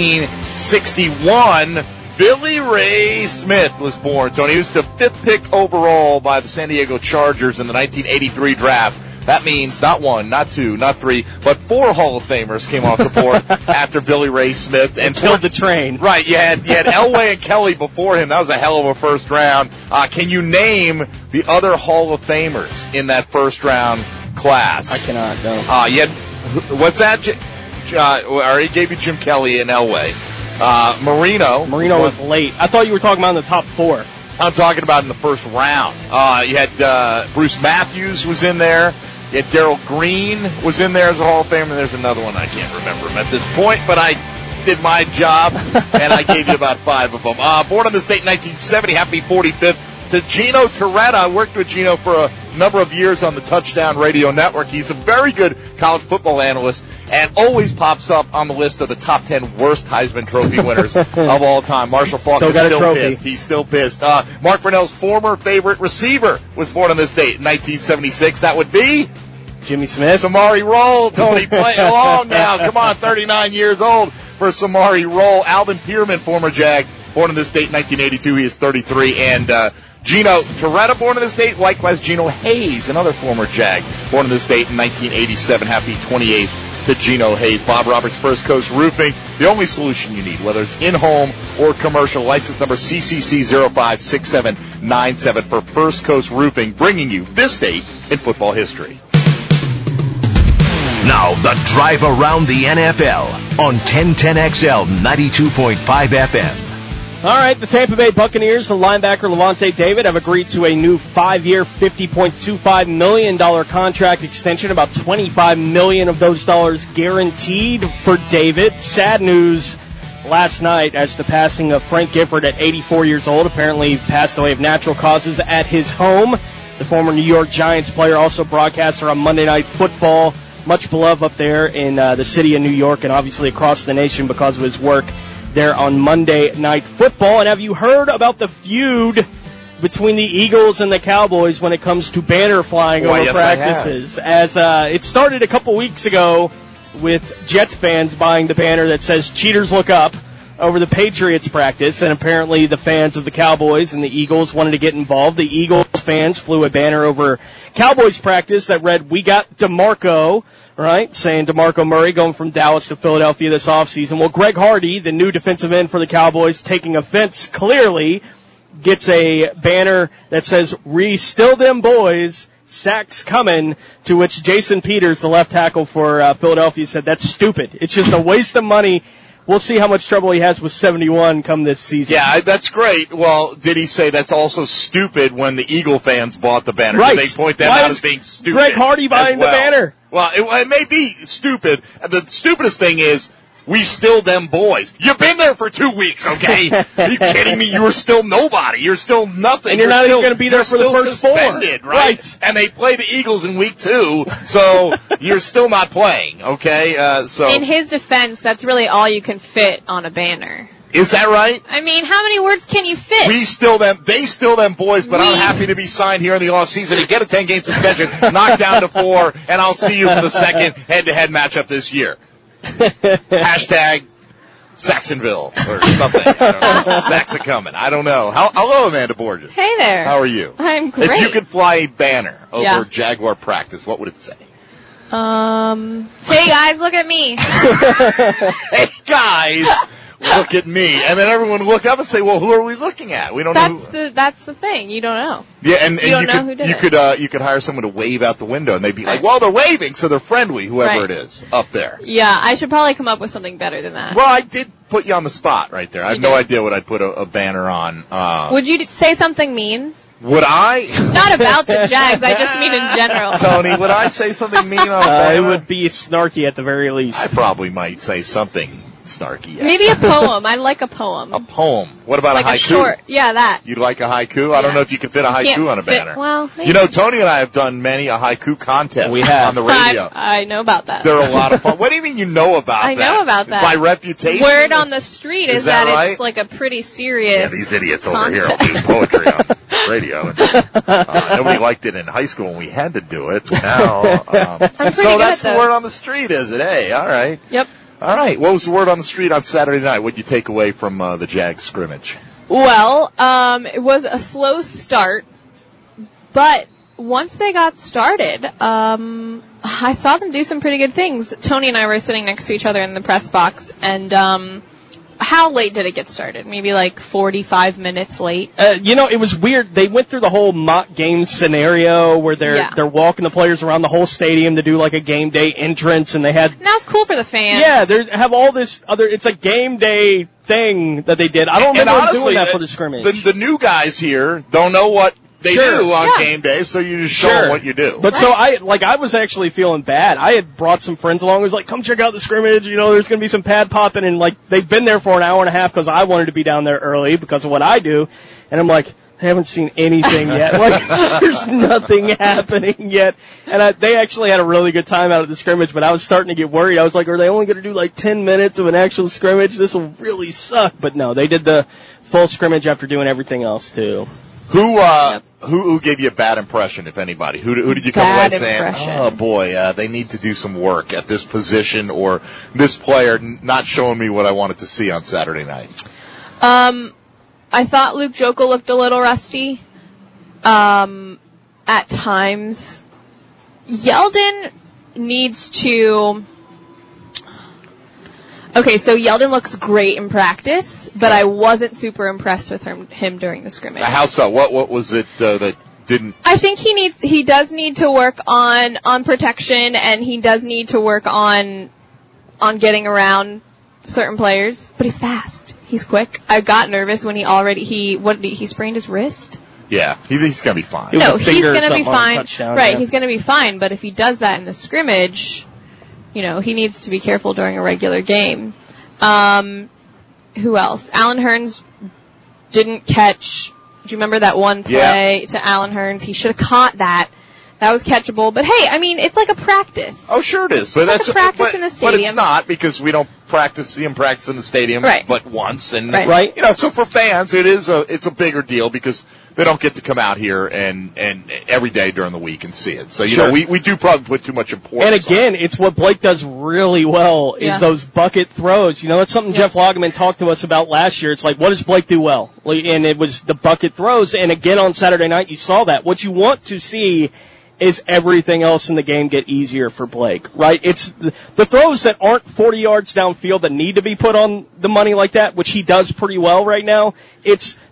1961, Billy Ray Smith was born. Tony, he was the 5th pick overall by the San Diego Chargers in the 1983 draft. That means not 1, not 2, not 3, but 4 Hall of Famers came off the board after Billy Ray Smith. And killed the train. Right, you had Elway and Kelly before him. That was a hell of a first round. Can you name the other Hall of Famers in that first round class? I cannot, no. You had, what's that? I already gave you Jim Kelly and Elway. Marino was late. I thought you were talking about in the top 4. I'm talking about in the first round. You had Bruce Matthews was in there. You had Darrell Green was in there as a Hall of Famer. There's another one. I can't remember him at this point, but I did my job, and I gave you about 5 of them. Born on this date in 1970, happy 45th to Gino Torretta. I worked with Gino for a number of years on the Touchdown Radio Network. He's a very good college football analyst and always pops up on the list of the top 10 worst Heisman Trophy winners of all time. Marshall Faulk is still pissed. He's still pissed. Mark Brunell's former favorite receiver was born on this date in 1976. That would be Jimmy Smith. Samari Roll. Tony, play along now. Come on, 39 years old for Samari Roll. Alvin Pierman, former Jag, born on this date in 1982. He is 33. And Gino Torretta, born in this date. Likewise, Gino Hayes, another former Jag, born in this date in 1987. Happy 28th to Gino Hayes. Bob Roberts, First Coast Roofing, the only solution you need, whether it's in-home or commercial. License number CCC056797 for First Coast Roofing, bringing you this date in football history. Now, the drive around the NFL on 1010XL 92.5 FM. All right, the Tampa Bay Buccaneers and linebacker Levante David have agreed to a new 5-year, $50.25 million contract extension, about $25 million of those dollars guaranteed for David. Sad news last night as the passing of Frank Gifford at 84 years old. Apparently he passed away of natural causes at his home. The former New York Giants player, also broadcaster on Monday Night Football, much beloved up there in the city of New York and obviously across the nation because of his work there on Monday Night Football. And have you heard about the feud between the Eagles and the Cowboys when it comes to banner flying over practices? As it started a couple weeks ago with Jets fans buying the banner that says "Cheaters Look Up" over the Patriots practice, and apparently the fans of the Cowboys and the Eagles wanted to get involved. The Eagles fans flew a banner over Cowboys practice that read, "We got DeMarco," right, saying DeMarco Murray going from Dallas to Philadelphia this offseason. Well, Greg Hardy, the new defensive end for the Cowboys, taking offense clearly, gets a banner that says, "We still them boys, sacks coming," to which Jason Peters, the left tackle for Philadelphia, said, "That's stupid. It's just a waste of money." we'll see how much trouble he has with 71 come this season. Yeah, that's great. Well, did he say that's also stupid when the Eagle fans bought the banner? Right. Did they point that out as being stupid? Greg Hardy buying the banner. Well, it may be stupid. The stupidest thing is, we still them boys. You've been there for 2 weeks, okay? Are you kidding me? You're still nobody. You're still nothing. And you're not even going to be there for the first suspended, 4. Right? And they play the Eagles in week 2, so you're still not playing, okay? So in his defense, that's really all you can fit on a banner. Is that right? I mean, how many words can you fit? They still them boys, but I'm happy to be signed here in the off season and get a 10-game suspension, knocked down to 4, and I'll see you for the second head-to-head matchup this year. Hashtag Saxonville or something. I don't know. Saxon coming. I don't know. Hello, Amanda Borges. Hey there. How are you? I'm great. If you could fly a banner over Jaguar practice, what would it say? Hey guys, look at me. Hey guys, look at me. And then everyone would look up and say, well, who are we looking at? We don't know. That's the thing. You don't know. Yeah, and you don't know who did it. You could hire someone to wave out the window, and they'd be like, well, they're waving, so they're friendly, whoever it is up there. Yeah, I should probably come up with something better than that. Well, I did put you on the spot right there. I have no idea what I'd put a banner on. Would you say something mean? Would I? Not about the Jags. I just mean in general. Tony, would I say something mean on a banner? It would be snarky at the very least. I probably might say something snarky. Yes. Maybe a poem. I like a poem. A poem. What about like a haiku? A short. Yeah, that. You'd like a haiku? I don't know if you can fit a haiku on a banner. Well, maybe. You know, Tony and I have done many a haiku contest on the radio. I know about that. They're a lot of fun. What do you mean you know about that? I know about that. By reputation? Word on the street is that right? it's like a pretty serious these idiots over contest. here will do poetry on radio. Nobody liked it in high school when we had to do it. Now, so that's the word on the street, is it? Hey, all right. Yep. All right. What was the word on the street on Saturday night? What did you take away from the Jags scrimmage? Well, it was a slow start, but once they got started, I saw them do some pretty good things. Tony and I were sitting next to each other in the press box, and how late did it get started? Maybe like 45 minutes late? It was weird. They went through the whole mock game scenario where they're walking the players around the whole stadium to do like a game day entrance, and they had... And that was cool for the fans. Yeah, they have all this other... It's a game day thing that they did. I don't remember doing that for the scrimmage. The new guys here don't know what they do on game day, so you just show them what you do. But so I was actually feeling bad. I had brought some friends along. I was like, come check out the scrimmage. There's going to be some pad popping, and like they've been there for an hour and a half because I wanted to be down there early because of what I do. And I'm like, I haven't seen anything yet. Like, there's nothing happening yet. And they actually had a really good time out of the scrimmage, but I was starting to get worried. I was like, are they only going to do like 10 minutes of an actual scrimmage? This will really suck. But no, they did the full scrimmage after doing everything else too. Who gave you a bad impression, if anybody? Who did you come away saying, oh boy, they need to do some work at this position, or this player not showing me what I wanted to see on Saturday night? I thought Luke Jokel looked a little rusty. At times. Yeldon needs to... Okay, so Yeldon looks great in practice, but I wasn't super impressed with him during the scrimmage. How so? What was it that didn't... I think he does need to work on protection, and he does need to work on getting around certain players, but he's fast. He's quick. I got nervous when he sprained his wrist? Yeah, he's going to be fine. No, he's going to be fine. Right, he's going to be fine, but if he does that in the scrimmage... he needs to be careful during a regular game. Who else? Alan Hearns didn't catch. Do you remember that one play to Alan Hearns? He should have caught that. That was catchable. But hey, I mean, it's like a practice. Oh, sure it is. But that's a practice in the stadium. But it's not, because we don't see him practice in the stadium but once. And right. So for fans, it's a bigger deal because they don't get to come out here and every day during the week and see it. So we do probably put too much importance. And again, it's what Blake does really well is those bucket throws. That's something Jeff Lageman talked to us about last year. It's like, what does Blake do well? And it was the bucket throws. And again on Saturday night, you saw that. What you want to see is everything else in the game get easier for Blake, right? It's the throws that aren't 40 yards downfield that need to be put on the money like that, which he does pretty well right now. It's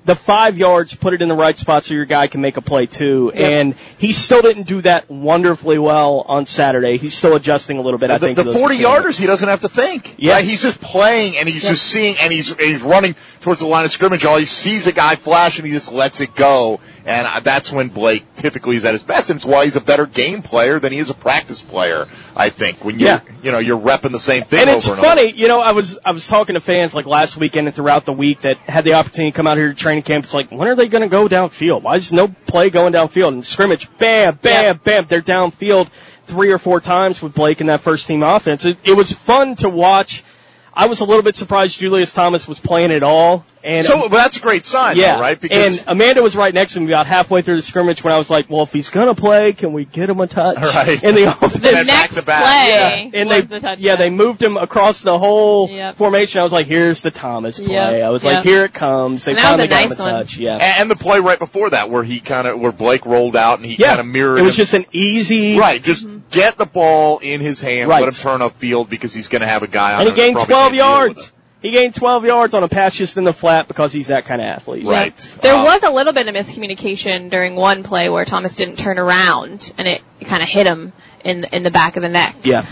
the 5 yards, put it in the right spot so your guy can make a play too. Yep. And he still didn't do that wonderfully well on Saturday. He's still adjusting a little bit, I think. The 40-yarders, he doesn't have to think. Yeah. Right? He's just playing, and he's just seeing, and he's running towards the line of scrimmage. All he sees a guy flash, and he just lets it go. And that's when Blake typically is at his best. And it's why he's a better game player than he is a practice player, I think. When you're repping the same thing and over it's and funny, over. I was talking to fans like last weekend and throughout the week that had the opportunity to come out here to training camp. It's like, when are they going to go downfield? Why is no play going downfield? And scrimmage, bam, bam, bam. They're downfield 3 or 4 times with Blake in that first team offense. It was fun to watch. I was a little bit surprised Julius Thomas was playing at all. And so that's a great sign, though, right? Because and Amanda was right next to me about halfway through the scrimmage when I was like, well, if he's going to play, can we get him a touch? Right. In the offense. The next play was the touchdown. Yeah, they moved him across the whole formation. I was like, here's the Thomas play. I was like, here it comes. They finally got him a touch. Yeah. And the play right before that where where Blake rolled out and he kind of mirrored it was just an easy. Right, just get the ball in his hands, let him turn upfield because he's going to have a guy on him. And he gained 12 yards. He gained 12 yards on a pass just in the flat because he's that kind of athlete. Right. There was a little bit of miscommunication during one play where Thomas didn't turn around, and it kind of hit him in the back of the neck. Yeah.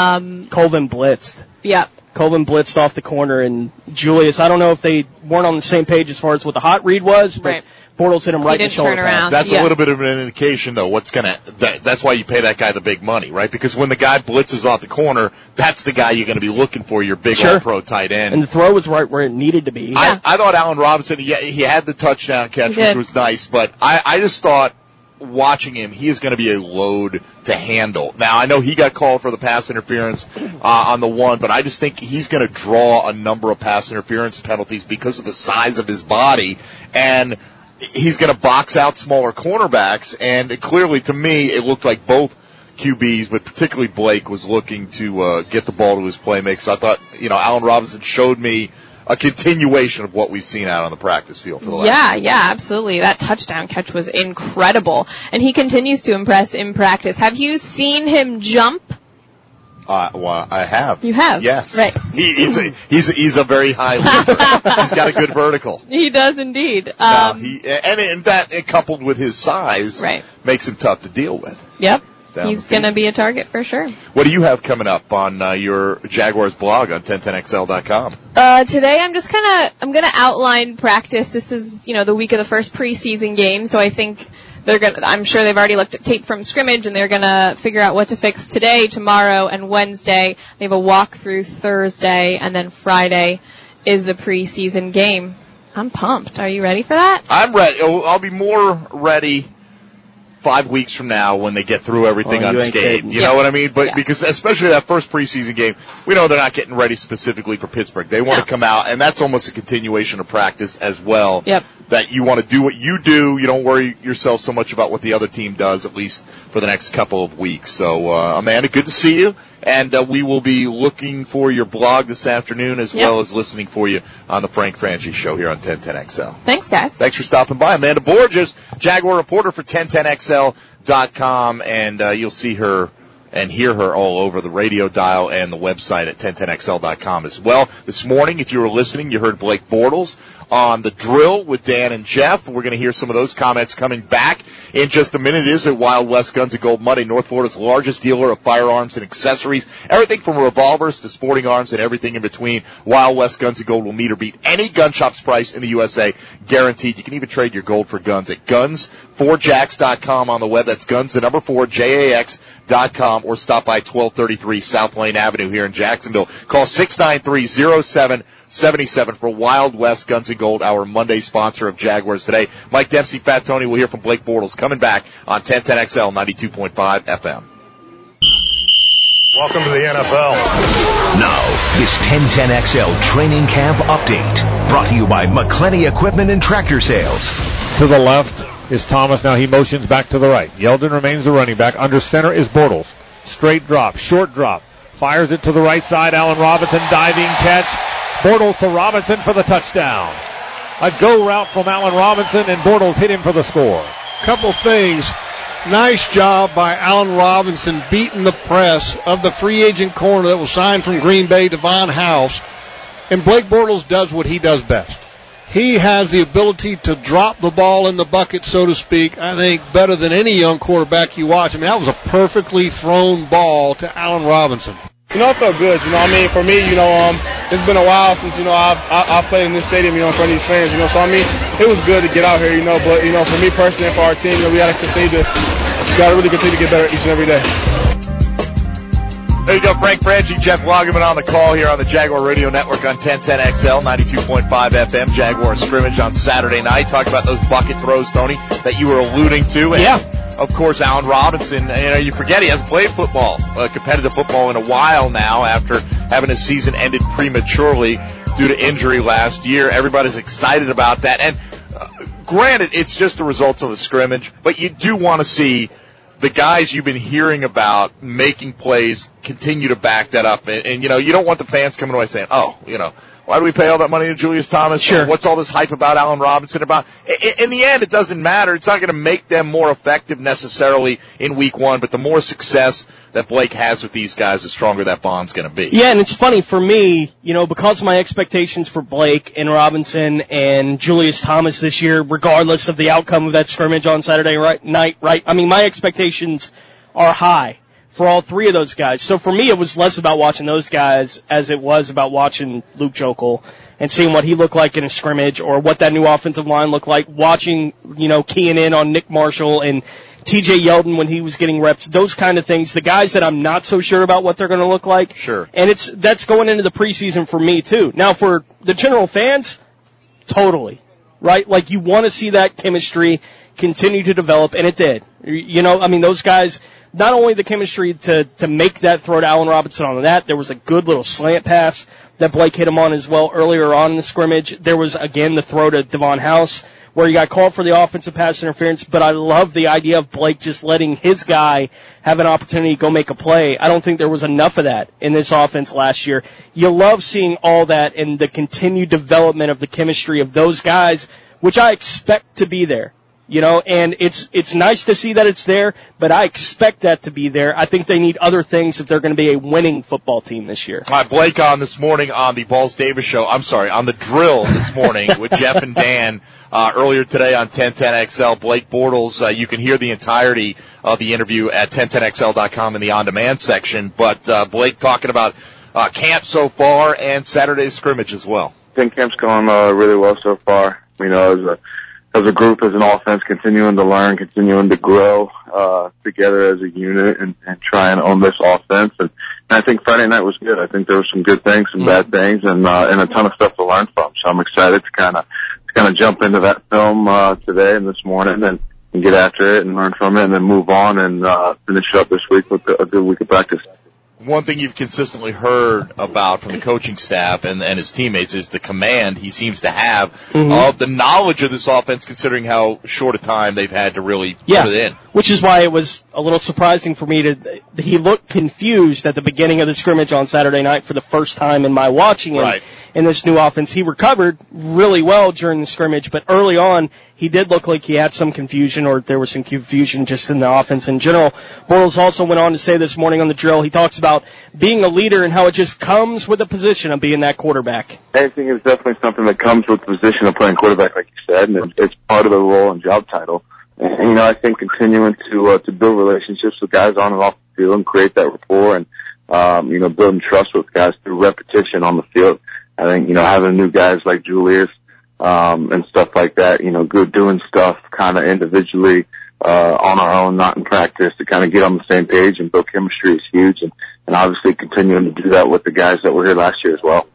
Colvin blitzed. Yep. Colvin blitzed off the corner, and Julius, I don't know if they weren't on the same page as far as what the hot read was, but Bortles hit him right in the shoulder. That's a little bit of an indication, though. That's why you pay that guy the big money, right? Because when the guy blitzes off the corner, that's the guy you're going to be looking for, your big all-pro tight end. And the throw was right where it needed to be. I thought Allen Robinson, he had the touchdown catch, which was nice, but I just thought, watching him, he is going to be a load to handle. Now, I know he got called for the pass interference on the one, but I just think he's going to draw a number of pass interference penalties because of the size of his body, and he's going to box out smaller cornerbacks, and clearly, to me, it looked like both QBs, but particularly Blake, was looking to get the ball to his playmakers. So I thought, Allen Robinson showed me a continuation of what we've seen out on the practice field for the last Yeah, absolutely. That touchdown catch was incredible. And he continues to impress in practice. Have you seen him jump? Well, I have. You have? Yes. Right. He's a very high leaper. He's got a good vertical. He does indeed. And that, coupled with his size, makes him tough to deal with. Yep. He's going to be a target for sure. What do you have coming up on your Jaguars blog on 1010XL.com? Today I'm going to outline practice. This is, the week of the first preseason game, so I think I'm sure they've already looked at tape from scrimmage and they're going to figure out what to fix today, tomorrow, and Wednesday. They have a walkthrough Thursday, and then Friday is the preseason game. I'm pumped. Are you ready for that? I'm ready. I'll be more ready 5 weeks from now when they get through everything unscathed. You know what I mean? But because especially that first preseason game, we know they're not getting ready specifically for Pittsburgh. They want to come out, and that's almost a continuation of practice as well. Yep. That you want to do what you do. You don't worry yourself so much about what the other team does, at least for the next couple of weeks. So, Amanda, good to see you. And we will be looking for your blog this afternoon as well as listening for you on the Frank Franchi Show here on 1010XL. Thanks, guys. Thanks for stopping by. Amanda Borges, Jaguar reporter for 1010XL.com, and you'll see her and hear her all over the radio dial and the website at 1010XL.com as well. This morning, if you were listening, you heard Blake Bortles on The Drill with Dan and Jeff. We're going to hear some of those comments coming back in just a minute. It is at Wild West Guns and Gold Money, North Florida's largest dealer of firearms and accessories. Everything from revolvers to sporting arms and everything in between. Wild West Guns and Gold will meet or beat any gun shop's price in the USA, guaranteed. You can even trade your gold for guns at guns4jax.com on the web. That's guns, the number 4, JAX.com, or stop by 1233 South Lane Avenue here in Jacksonville. Call 693-0777 for Wild West Guns and Gold, our Monday sponsor of Jaguars Today. Mike Dempsey, Fat Tony, we'll hear from Blake Bortles coming back on 1010XL 92.5 FM. Welcome to the NFL. Now, this 1010XL training camp update brought to you by McClenny Equipment and Tractor Sales. To the left is Thomas. Now he motions back to the right. Yeldon remains the running back. Under center is Bortles. Straight drop, short drop. Fires it to the right side. Allen Robinson diving catch. Bortles to Robinson for the touchdown. A go route from Allen Robinson, and Bortles hit him for the score. Couple things. Nice job by Allen Robinson beating the press of the free agent corner that was signed from Green Bay, Devon House. And Blake Bortles does what he does best. He has the ability to drop the ball in the bucket, so to speak, I think, better than any young quarterback you watch. I mean, that was a perfectly thrown ball to Allen Robinson. I felt good. For me, it's been a while since, I've played in this stadium, in front of these fans, So, it was good to get out here, But, for me personally and for our team, we got to really continue to get better each and every day. There you go, Frank Franchi, Jeff Lagerman on the call here on the Jaguar Radio Network on 1010XL, 92.5 FM, Jaguar scrimmage on Saturday night. Talk about those bucket throws, Tony, that you were alluding to. And, of course, Allen Robinson, you forget he hasn't played football, competitive football in a while now after having his season ended prematurely due to injury last year. Everybody's excited about that. And granted, it's just the results of a scrimmage, but you do want to see the guys you've been hearing about making plays continue to back that up. And you don't want the fans coming away saying, why do we pay all that money to Julius Thomas? Sure. What's all this hype about Allen Robinson about? In the end, it doesn't matter. It's not going to make them more effective necessarily in week one, but the more success that Blake has with these guys, the stronger that bond's going to be. Yeah, and it's funny for me, because of my expectations for Blake and Robinson and Julius Thomas this year, regardless of the outcome of that scrimmage on Saturday night, right? I mean, my expectations are high for all three of those guys. So for me, it was less about watching those guys as it was about watching Luke Joeckel and seeing what he looked like in a scrimmage or what that new offensive line looked like, watching, keying in on Nick Marshall and TJ Yeldon when he was getting reps, those kind of things, the guys that I'm not so sure about what they're going to look like. Sure. And that's going into the preseason for me too. Now for the general fans, totally. Right? Like you want to see that chemistry continue to develop, and it did. Those guys, not only the chemistry to make that throw to Allen Robinson on that, there was a good little slant pass that Blake hit him on as well earlier on in the scrimmage. There was, again, the throw to Devon House where he got called for the offensive pass interference, but I love the idea of Blake just letting his guy have an opportunity to go make a play. I don't think there was enough of that in this offense last year. You love seeing all that and the continued development of the chemistry of those guys, which I expect to be there. And it's nice to see that it's there, but I expect that to be there. I think they need other things if they're going to be a winning football team this year. All right, Blake on this morning on the Balls Davis show. On the drill this morning with Jeff and Dan earlier today on 1010XL. Blake Bortles, you can hear the entirety of the interview at 1010XL.com in the on-demand section. But Blake talking about camp so far and Saturday's scrimmage as well. I think camp's going really well so far. As a group, as an offense, continuing to learn, continuing to grow together as a unit and try and own this offense. And I think Friday night was good. I think there were some good things, some bad things, and a ton of stuff to learn from. So I'm excited to kind of jump into that film today and this morning and get after it and learn from it and then move on and finish it up this week with a good week of practice. One thing you've consistently heard about from the coaching staff and his teammates is the command he seems to have of the knowledge of this offense, considering how short a time they've had to really put it in. Which is why it was a little surprising for me he looked confused at the beginning of the scrimmage on Saturday night for the first time in my watching him in this new offense. He recovered really well during the scrimmage, but early on he did look like he had some confusion, or there was some confusion just in the offense in general. Bortles also went on to say this morning on the drill, he talks about being a leader and how it just comes with the position of being that quarterback. I think it's definitely something that comes with the position of playing quarterback, like you said, and it's part of the role and job title. And, I think continuing to build relationships with guys on and off the field and create that rapport and, building trust with guys through repetition on the field. I think, having new guys like Julius, and stuff like that, good doing stuff kind of individually, on our own, not in practice, to kind of get on the same page and build chemistry is huge. And obviously continuing to do that with the guys that were here last year as well.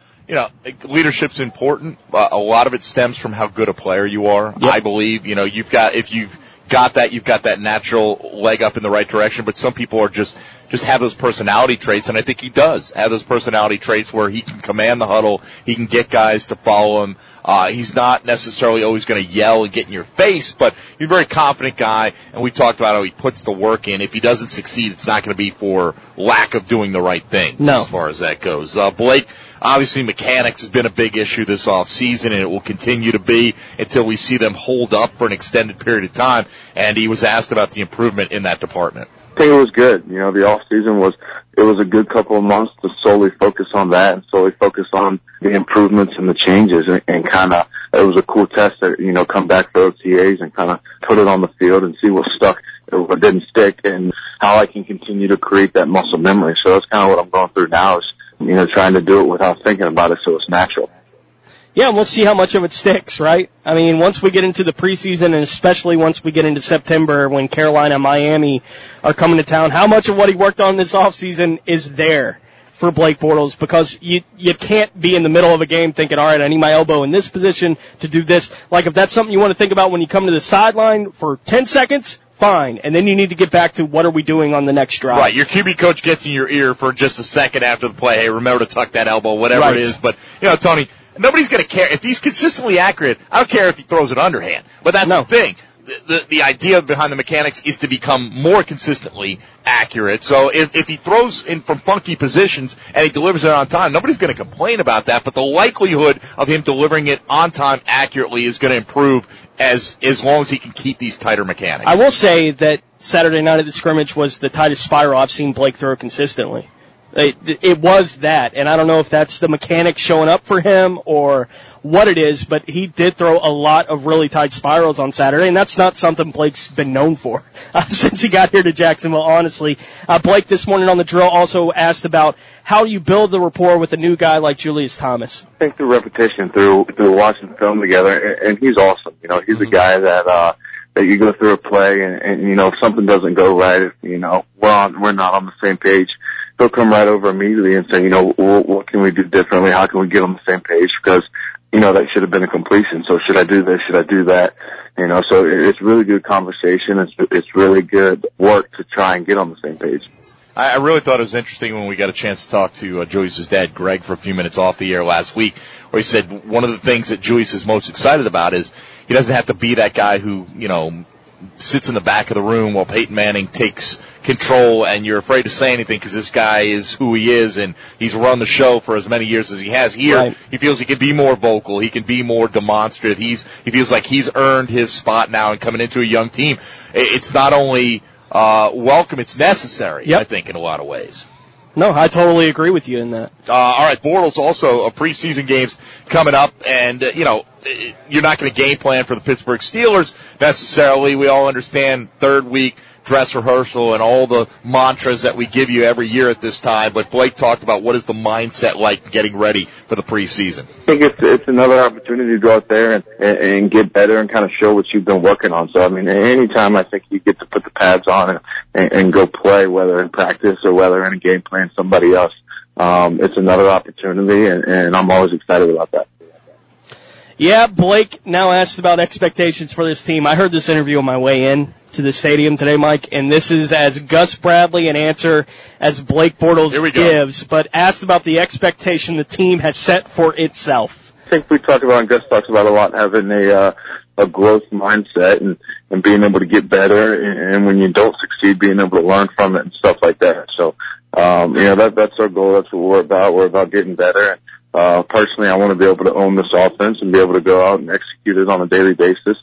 Leadership's important. A lot of it stems from how good a player you are. Yep. I believe, if you've got that natural leg up in the right direction, but some people are just have those personality traits, and I think he does have those personality traits where he can command the huddle, he can get guys to follow him. He's not necessarily always going to yell and get in your face, but he's a very confident guy, and we talked about how he puts the work in. If he doesn't succeed, it's not going to be for lack of doing the right thing as far as that goes. Blake, obviously mechanics has been a big issue this offseason, and it will continue to be until we see them hold up for an extended period of time, and he was asked about the improvement in that department. I think it was good. You know, the off season was a good couple of months to solely focus on that and solely focus on the improvements and the changes, and kind of it was a cool test to, you know, come back for OTAs and kind of put it on the field and see what stuck or what didn't stick, and how I can continue to create that muscle memory. So that's kind of what I'm going through now, is, you know, trying to do it without thinking about it so it's natural. Yeah, and we'll see how much of it sticks, right? I mean, once we get into the preseason, and especially once we get into September when Carolina and Miami are coming to town, how much of what he worked on this offseason is there for Blake Bortles? Because you can't be in the middle of a game thinking, all right, I need my elbow in this position to do this. Like, if that's something you want to think about when you come to the sideline for 10 seconds, fine. And then you need to get back to what are we doing on the next drive. Right, your QB coach gets in your ear for just a second after the play. Hey, remember to tuck that elbow, whatever it is. But, you know, Tony, nobody's going to care. If he's consistently accurate, I don't care if he throws it underhand. But that's the thing. The idea behind the mechanics is to become more consistently accurate. So if he throws in from funky positions and he delivers it on time, nobody's going to complain about that. But the likelihood of him delivering it on time accurately is going to improve as long as he can keep these tighter mechanics. I will say that Saturday night at the scrimmage was the tightest spiral I've seen Blake throw consistently. It was that, and I don't know if that's the mechanics showing up for him or what it is, but he did throw a lot of really tight spirals on Saturday, and that's not something Blake's been known for since he got here to Jacksonville, honestly. Blake this morning on the drill also asked about how you build the rapport with a new guy like Julius Thomas. I think through repetition, through watching film together, and he's awesome. You know, he's a guy that you go through a play, and you know, if something doesn't go right, if, you know, we're not on the same page, he'll come right over immediately and say, you know, what can we do differently? How can we get on the same page? Because, you know, that should have been a completion. So should I do this? Should I do that? You know, so it's really good conversation. It's really good work to try and get on the same page. I really thought it was interesting when we got a chance to talk to Julius's dad, Greg, for a few minutes off the air last week, where he said one of the things that Julius is most excited about is he doesn't have to be that guy who, you know, sits in the back of the room while Peyton Manning takes control and you're afraid to say anything because this guy is who he is and he's run the show for as many years as he has. Here, right. He feels he can be more vocal. He can be more demonstrative. He feels like he's earned his spot now and coming into a young team. It's not only welcome, it's necessary, I think, in a lot of ways. No, I totally agree with you in that. All right, Bortles also preseason games coming up, and you know, you're not going to game plan for the Pittsburgh Steelers necessarily. We all understand third week dress rehearsal and all the mantras that we give you every year at this time. But Blake talked about what is the mindset like getting ready for the preseason. I think it's another opportunity to go out there and get better and kind of show what you've been working on. So, I mean, anytime I think you get to put the pads on and go play, whether in practice or whether in a game plan somebody else, it's another opportunity, and I'm always excited about that. Yeah, Blake now asked about expectations for this team. I heard this interview on my way in to the stadium today, Mike, and this is as Gus Bradley an answer as Blake Bortles gives, but asked about the expectation the team has set for itself. I think we talked about, and Gus talks about a lot, having a growth mindset and being able to get better, and when you don't succeed, being able to learn from it and stuff like that. So, you know, that's our goal. That's what we're about. We're about getting better. Personally, I want to be able to own this offense and be able to go out and execute it on a daily basis.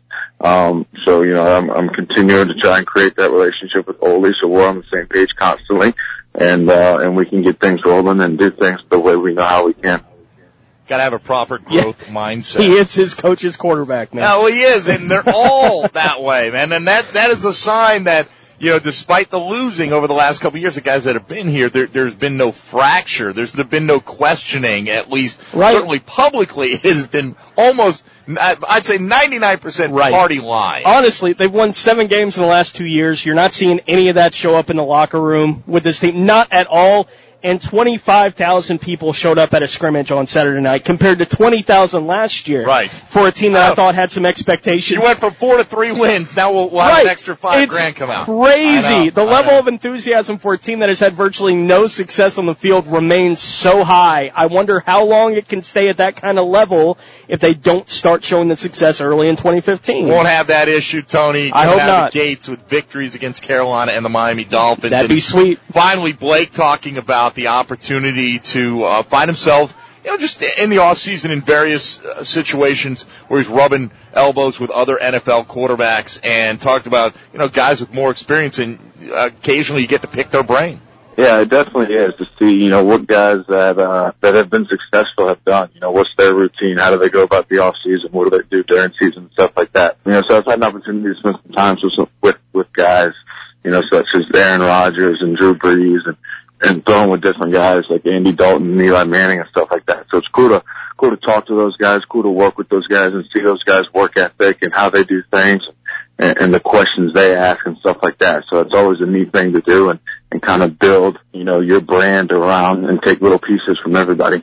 So, you know, I'm continuing to try and create that relationship with Ole so we're on the same page constantly, and we can get things rolling and do things the way we know how we can. Got to have a proper growth mindset. He is his coach's quarterback, man. Yeah, well, he is, and they're all that way, man. And that is a sign that, you know, despite the losing over the last couple of years, the guys that have been here, there's been no fracture. There's been no questioning, at least certainly publicly. It has been almost, I'd say 99% party line. Honestly, they've won 7 games in the last 2 years. You're not seeing any of that show up in the locker room with this team. Not at all. And 25,000 people showed up at a scrimmage on Saturday night compared to 20,000 last year. Right. For a team that I thought had some expectations. You went from 4 to 3 wins. Now we'll have an extra $5,000 come out. Crazy. The level of enthusiasm for a team that has had virtually no success on the field remains so high. I wonder how long it can stay at that kind of level if they don't start showing the success early in 2015. Won't have that issue, Tony. I hope not. The Gates with victories against Carolina and the Miami Dolphins. That'd be sweet. Finally, Blake talking about the opportunity to find himself, you know, just in the offseason in various situations where he's rubbing elbows with other NFL quarterbacks, and talked about, you know, guys with more experience. And occasionally you get to pick their brain. Yeah, it definitely is to see, what guys that have been successful have done. What's their routine? How do they go about the off season? What do they do during season? Stuff like that. So I've had an opportunity to spend some time with guys, such as Aaron Rodgers and Drew Brees and throwing with different guys like Andy Dalton and Eli Manning and stuff like that. So it's cool to talk to those guys, cool to work with those guys and see those guys' work ethic and how they do things and the questions they ask and stuff like that. So it's always a neat thing to do and kind of build, your brand around and take little pieces from everybody.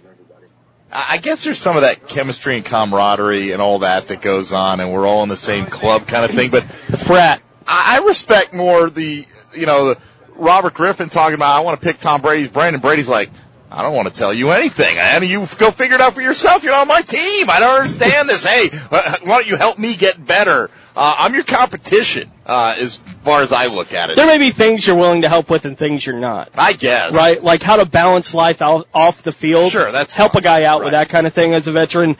I guess there's some of that chemistry and camaraderie and all that goes on, and we're all in the same club kind of thing. But the frat, I respect more the Robert Griffin talking about, I want to pick Tom Brady's brain, and Brady's like, I don't want to tell you anything. You go figure it out for yourself. You're on my team. I don't understand this. Hey, why don't you help me get better? I'm your competition, as far as I look at it. There may be things you're willing to help with and things you're not. I guess. Right? Like how to balance life off the field. Sure, that's help fine. A guy out with that kind of thing as a veteran.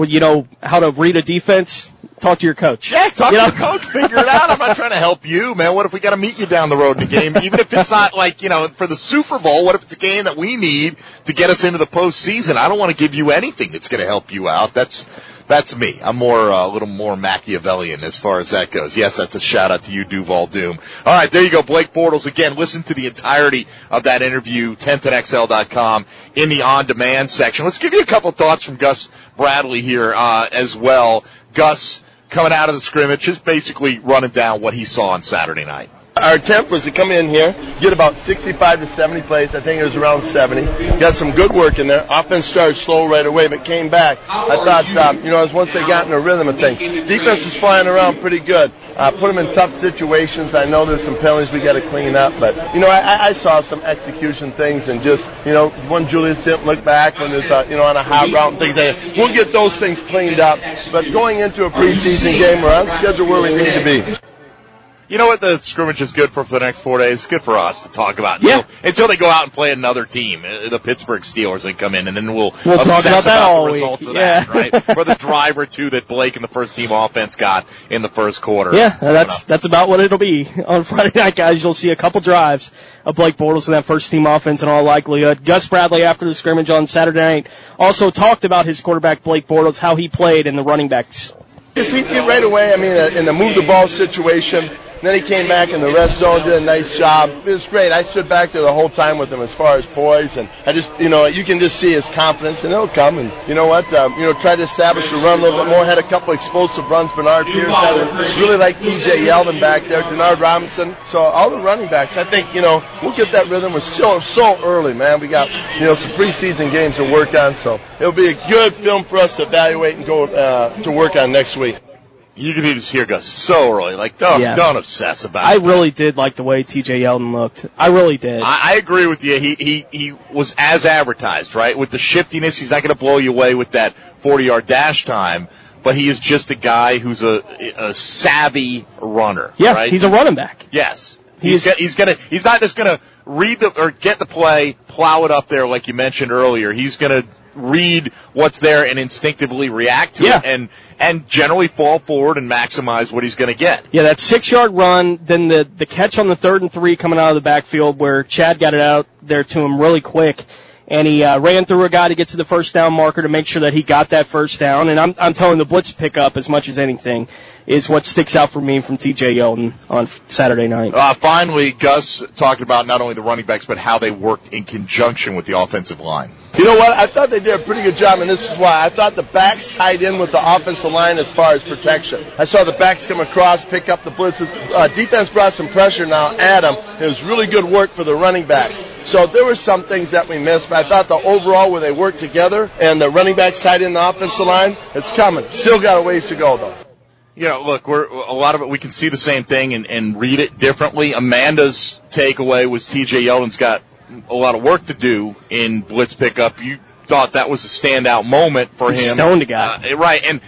How to read a defense. Talk to your coach. Yeah, talk to your coach. Figure it out. I'm not trying to help you, man. What if we got to meet you down the road in a game? Even if it's not for the Super Bowl, what if it's a game that we need to get us into the postseason? I don't want to give you anything that's going to help you out. That's me. I'm a little more Machiavellian as far as that goes. Yes, that's a shout out to you, Duval Doom. All right, there you go. Blake Bortles. Again, listen to the entirety of that interview, 1010XL.com in the on-demand section. Let's give you a couple thoughts from Gus Bradley here, as well. Gus, coming out of the scrimmage, just basically running down what he saw on Saturday night. Our attempt was to come in here, get about 65 to 70 plays. I think it was around 70. Got some good work in there. Offense started slow right away, but came back. I thought, as once they got in a rhythm of things. Defense was flying around pretty good. Put them in tough situations. I know there's some penalties we got to clean up, but, I saw some execution things and just, when Julius didn't look back when there's, on a hot route and things like that. We'll get those things cleaned up, but going into a preseason game, we're on schedule where we need to be. You know what the scrimmage is good for the next 4 days? It's good for us to talk about. Yeah. Until they go out and play another team, the Pittsburgh Steelers, and come in, and then we'll talk about that all the week. results of that, right? For the drive or two that Blake and the first team offense got in the first quarter. Yeah, that's about what it'll be. On Friday night, guys, you'll see a couple drives of Blake Bortles in that first team offense in all likelihood. Gus Bradley, after the scrimmage on Saturday night, also talked about his quarterback, Blake Bortles, how he played in the running backs. Just he right away, in the move the ball situation. Then he came back in the red zone, did a nice job. It was great. I stood back there the whole time with him as far as poise, and I just, you can just see his confidence, and it'll come. And you know what? Tried to establish the run a little bit more. Had a couple explosive runs. Bernard Pierce had it. Really like T.J. Yeldon back there. Denard Robinson. So all the running backs, I think, we'll get that rhythm. We're still so early, man. We got, some preseason games to work on. So it'll be a good film for us to evaluate and go to work on next week. You can just hear Gus so early. Don't obsess about it. I really did like the way T.J. Yeldon looked. I really did. I agree with you. He was as advertised, right? With the shiftiness, he's not going to blow you away with that 40-yard dash time, but he is just a guy who's a savvy runner. Yeah, right? He's a running back. Yes. He's not just going to read or get the play, plow it up there like you mentioned earlier. He's going to read what's there and instinctively react to it and generally fall forward and maximize what he's going to get. Yeah, that 6-yard run, then the catch on the 3rd and 3 coming out of the backfield where Chad got it out there to him really quick. And he ran through a guy to get to the first down marker to make sure that he got that first down. And I'm telling the blitz pickup as much as anything is what sticks out for me from T.J. Yeldon on Saturday night. Finally, Gus talking about not only the running backs, but how they worked in conjunction with the offensive line. You know what? I thought they did a pretty good job, and this is why. I thought the backs tied in with the offensive line as far as protection. I saw the backs come across, pick up the blitzes. Defense brought some pressure now at them. It was really good work for the running backs. So there were some things that we missed, but I thought the overall where they worked together and the running backs tied in the offensive line, it's coming. Still got a ways to go, though. Look, a lot of it, we can see the same thing and read it differently. Amanda's takeaway was T.J. Yeldon's got a lot of work to do in blitz pickup. You thought that was a standout moment for him. Stoned a guy. Right, and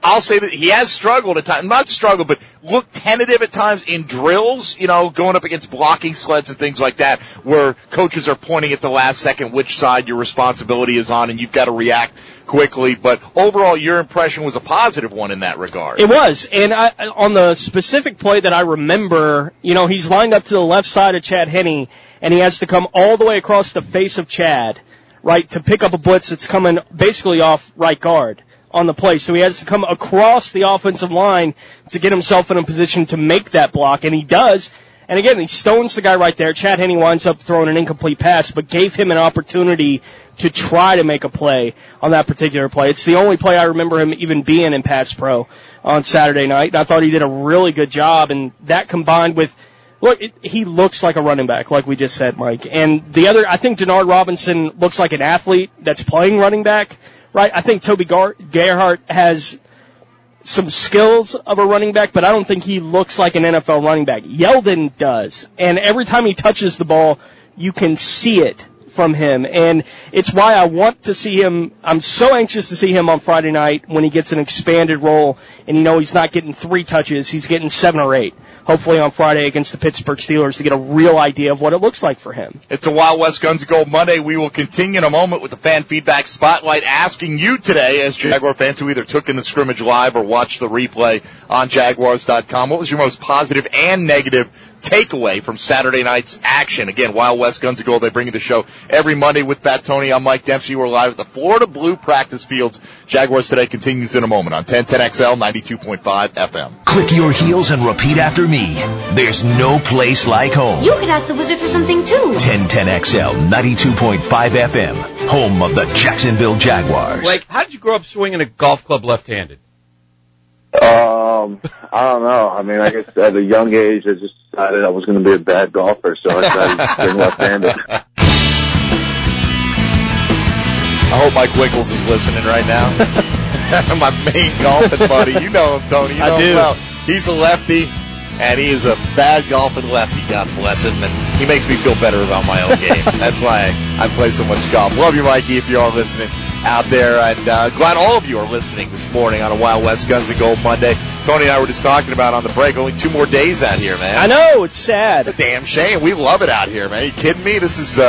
I'll say that he has struggled at times, not struggled, but looked tentative at times in drills, going up against blocking sleds and things like that, where coaches are pointing at the last second which side your responsibility is on, and you've got to react quickly. But overall, your impression was a positive one in that regard. It was, and on the specific play that I remember, he's lined up to the left side of Chad Henne, and he has to come all the way across the face of Chad, right, to pick up a blitz that's coming basically off right guard on the play. So he has to come across the offensive line to get himself in a position to make that block, and he does. And again, he stones the guy right there. Chad Henne winds up throwing an incomplete pass, but gave him an opportunity to try to make a play on that particular play. It's the only play I remember him even being in pass pro on Saturday night, and I thought he did a really good job, and that combined with, he looks like a running back, like we just said, Mike. And I think Denard Robinson looks like an athlete that's playing running back. Right, I think Toby Gerhart has some skills of a running back, but I don't think he looks like an NFL running back. Yeldon does, and every time he touches the ball, you can see it from him, and it's why I want to see him. I'm so anxious to see him on Friday night when he gets an expanded role, and he's not getting 3 touches, he's getting 7 or 8. Hopefully on Friday against the Pittsburgh Steelers to get a real idea of what it looks like for him. It's a Wild West Guns and Gold Monday. We will continue in a moment with the fan feedback spotlight, asking you today, as Jaguar fans who either took in the scrimmage live or watched the replay on Jaguars.com, what was your most positive and negative takeaway from Saturday night's action? Again, Wild West Guns and Gold, they bring you the show every Monday with Pat Tony. I'm Mike Dempsey. We're live at the Florida Blue practice fields. Jaguars Today continues in a moment on 1010XL 92.5 FM. Click your heels and repeat after me. There's no place like home. You could ask the Wizard for something too. 1010XL 92.5 FM, home of the Jacksonville Jaguars. Blake, how did you grow up swinging a golf club left-handed? I don't know. I mean, I guess at a young age, I just decided I was going to be a bad golfer, so I decided to swing left-handed. I hope Mike Winkles is listening right now. My main golfing buddy. You know him, Tony. You know him well. He's a lefty, and he is a bad golfing lefty, God bless him, and he makes me feel better about my own game. That's why I play so much golf. Love you, Mikey, if you are listening out there, and glad all of you are listening this morning on a Wild West Guns and Gold Monday. Tony and I were just talking about on the break, only 2 more days out here, man. I know, it's sad. It's a damn shame. We love it out here, man. Are you kidding me? This is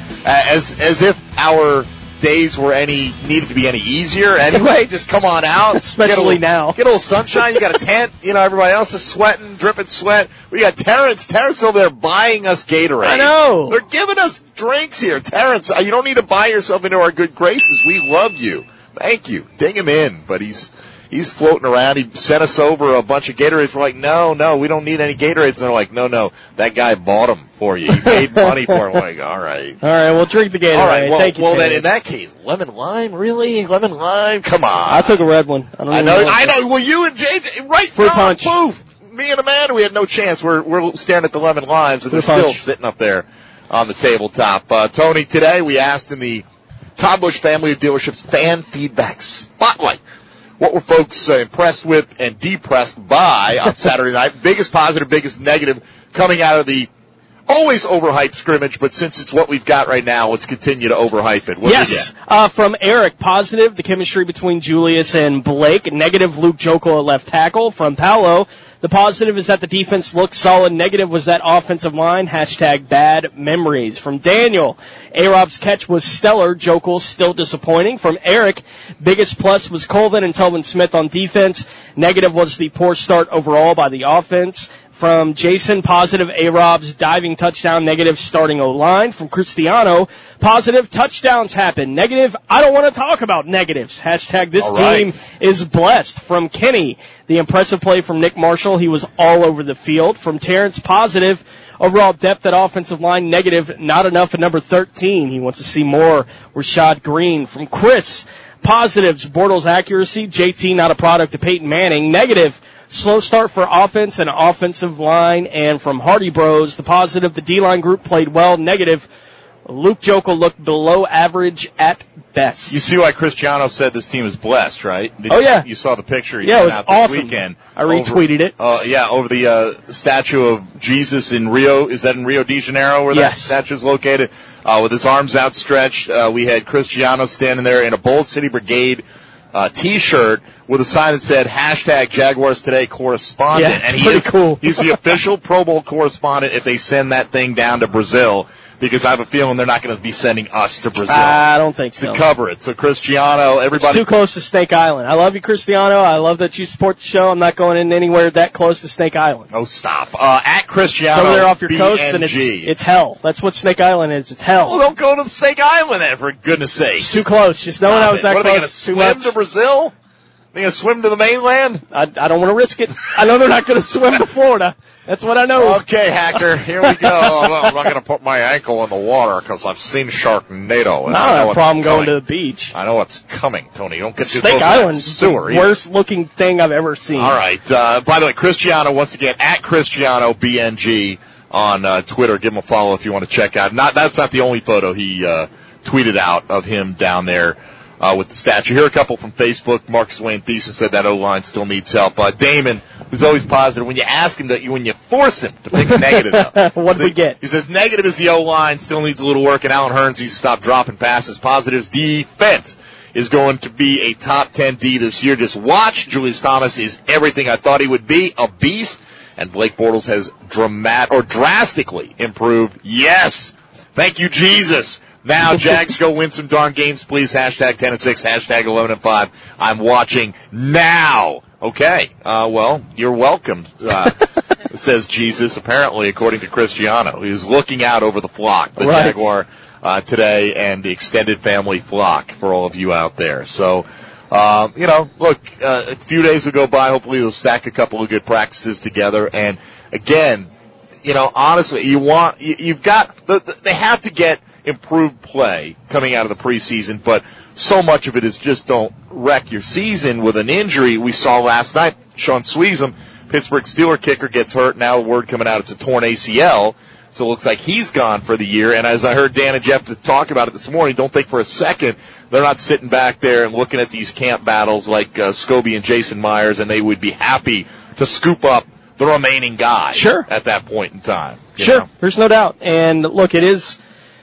as if our days needed to be any easier anyway. Just come on out. Especially now. Get a little sunshine. You got a tent. Everybody else is sweating, dripping sweat. We got Terrence. Terrence over there buying us Gatorade. I know. They're giving us drinks here. Terrence, you don't need to buy yourself into our good graces. We love you. Thank you. Ding him in. But he's floating around. He sent us over a bunch of Gatorades. We're like, no, we don't need any Gatorades. And they're like, no, that guy bought them for you. He paid money for them. We're like, all right, we'll drink the Gatorade. All right, thank you. Well, then in that case, lemon lime, really? Lemon lime? Come on. I took a red one. I know. Well, you and JJ, right? Fruit punch. Poof. Me and Amanda, we had no chance. We're staring at the lemon limes, and they're still sitting up there on the tabletop. Tony, today we asked in the Tom Bush family of dealerships fan feedback spotlight, what were folks impressed with and depressed by on Saturday night? Biggest positive, biggest negative coming out of the always overhyped scrimmage, but since it's what we've got right now, let's continue to overhype it. Yes. From Eric, positive, the chemistry between Julius and Blake. Negative, Luke Jokel at left tackle. From Paolo, the positive is that the defense looked solid. Negative was that offensive line. #bad memories. From Daniel, A-Rob's catch was stellar. Jokel still disappointing. From Eric, biggest plus was Colvin and Telvin Smith on defense. Negative was the poor start overall by the offense. From Jason, positive A-Rob's diving touchdown. Negative starting O-line. From Cristiano, positive touchdowns happen. Negative, I don't want to talk about negatives. #this team is blessed. From Kenny, the impressive play from Nick Marshall. He was all over the field. From Terrence, positive overall depth at offensive line. Negative, not enough at number 13. He wants to see more. Rashad Green. From Chris, positives, Bortles' accuracy. JT, not a product of Peyton Manning. Negative, slow start for offense and offensive line. And from Hardy Bros, the positive, the D-line group played well. Negative, Luke Jokel looked below average at best. You see why Cristiano said this team is blessed, right? You saw the picture he sent out this weekend. I retweeted it. Over the statue of Jesus in Rio. Is that in Rio de Janeiro where that statue is located? With his arms outstretched, we had Cristiano standing there in a Bold City Brigade T-shirt with a sign that said hashtag Jaguars Today correspondent. Yeah, and pretty cool. He's the official Pro Bowl correspondent if they send that thing down to Brazil, because I have a feeling they're not going to be sending us to Brazil. I don't think so. To cover it. So Cristiano, everybody. It's too close to Snake Island. I love you, Cristiano. I love that you support the show. I'm not going in anywhere that close to Snake Island. Oh, stop. At Cristiano, it's over there off your BNG. coast, and it's hell. That's what Snake Island is. It's hell. Well, don't go to the Snake Island then, for goodness sake. It's too close. Just knowing I was that close. What are they going to swim to Brazil? They going to swim to the mainland? I don't want to risk it. I know they're not going to swim to Florida. That's what I know. Okay, Hacker, here we go. I'm not going to put my ankle in the water because I've seen Sharknado. And I don't have a problem going to the beach. I know what's coming, Tony. You don't get too Snake close Island's to that sewer. The worst looking thing I've ever seen. All right. By the way, Cristiano, once again, at Cristiano BNG on Twitter. Give him a follow if you want to check out. That's not the only photo he tweeted out of him down there with the statue. Here are a couple from Facebook. Marcus Wayne Thiessen said that O-line still needs help. Damon, who's always positive, when you ask him when you force him to pick a negative. What do we get? He says negative is the O-line, still needs a little work, and Alan Hearns needs to stop dropping passes. Positives, defense is going to be a top 10 D this year. Just watch. Julius Thomas is everything I thought he would be, a beast. And Blake Bortles has drastically improved. Yes. Thank you, Jesus. Now, Jags, go win some darn games, please. Hashtag 10-6, hashtag 11-5. I'm watching now. Okay. Well, you're welcome, says Jesus, apparently, according to Cristiano. He's looking out over the flock, the right. Jaguar today, and the extended family flock for all of you out there. So, look, a few days will go by. Hopefully, they'll stack a couple of good practices together. And, again, honestly, you've got, they have to get improved play coming out of the preseason, but so much of it is just don't wreck your season with an injury. We saw last night, Sean Sweezum, Pittsburgh Steeler kicker, gets hurt. Now the word coming out, it's a torn ACL, so it looks like he's gone for the year. And as I heard Dan and Jeff talk about it this morning, don't think for a second they're not sitting back there and looking at these camp battles like Scobie and Jason Myers, and they would be happy to scoop up the remaining guy at that point in time. Sure, there's no doubt. And look, it is,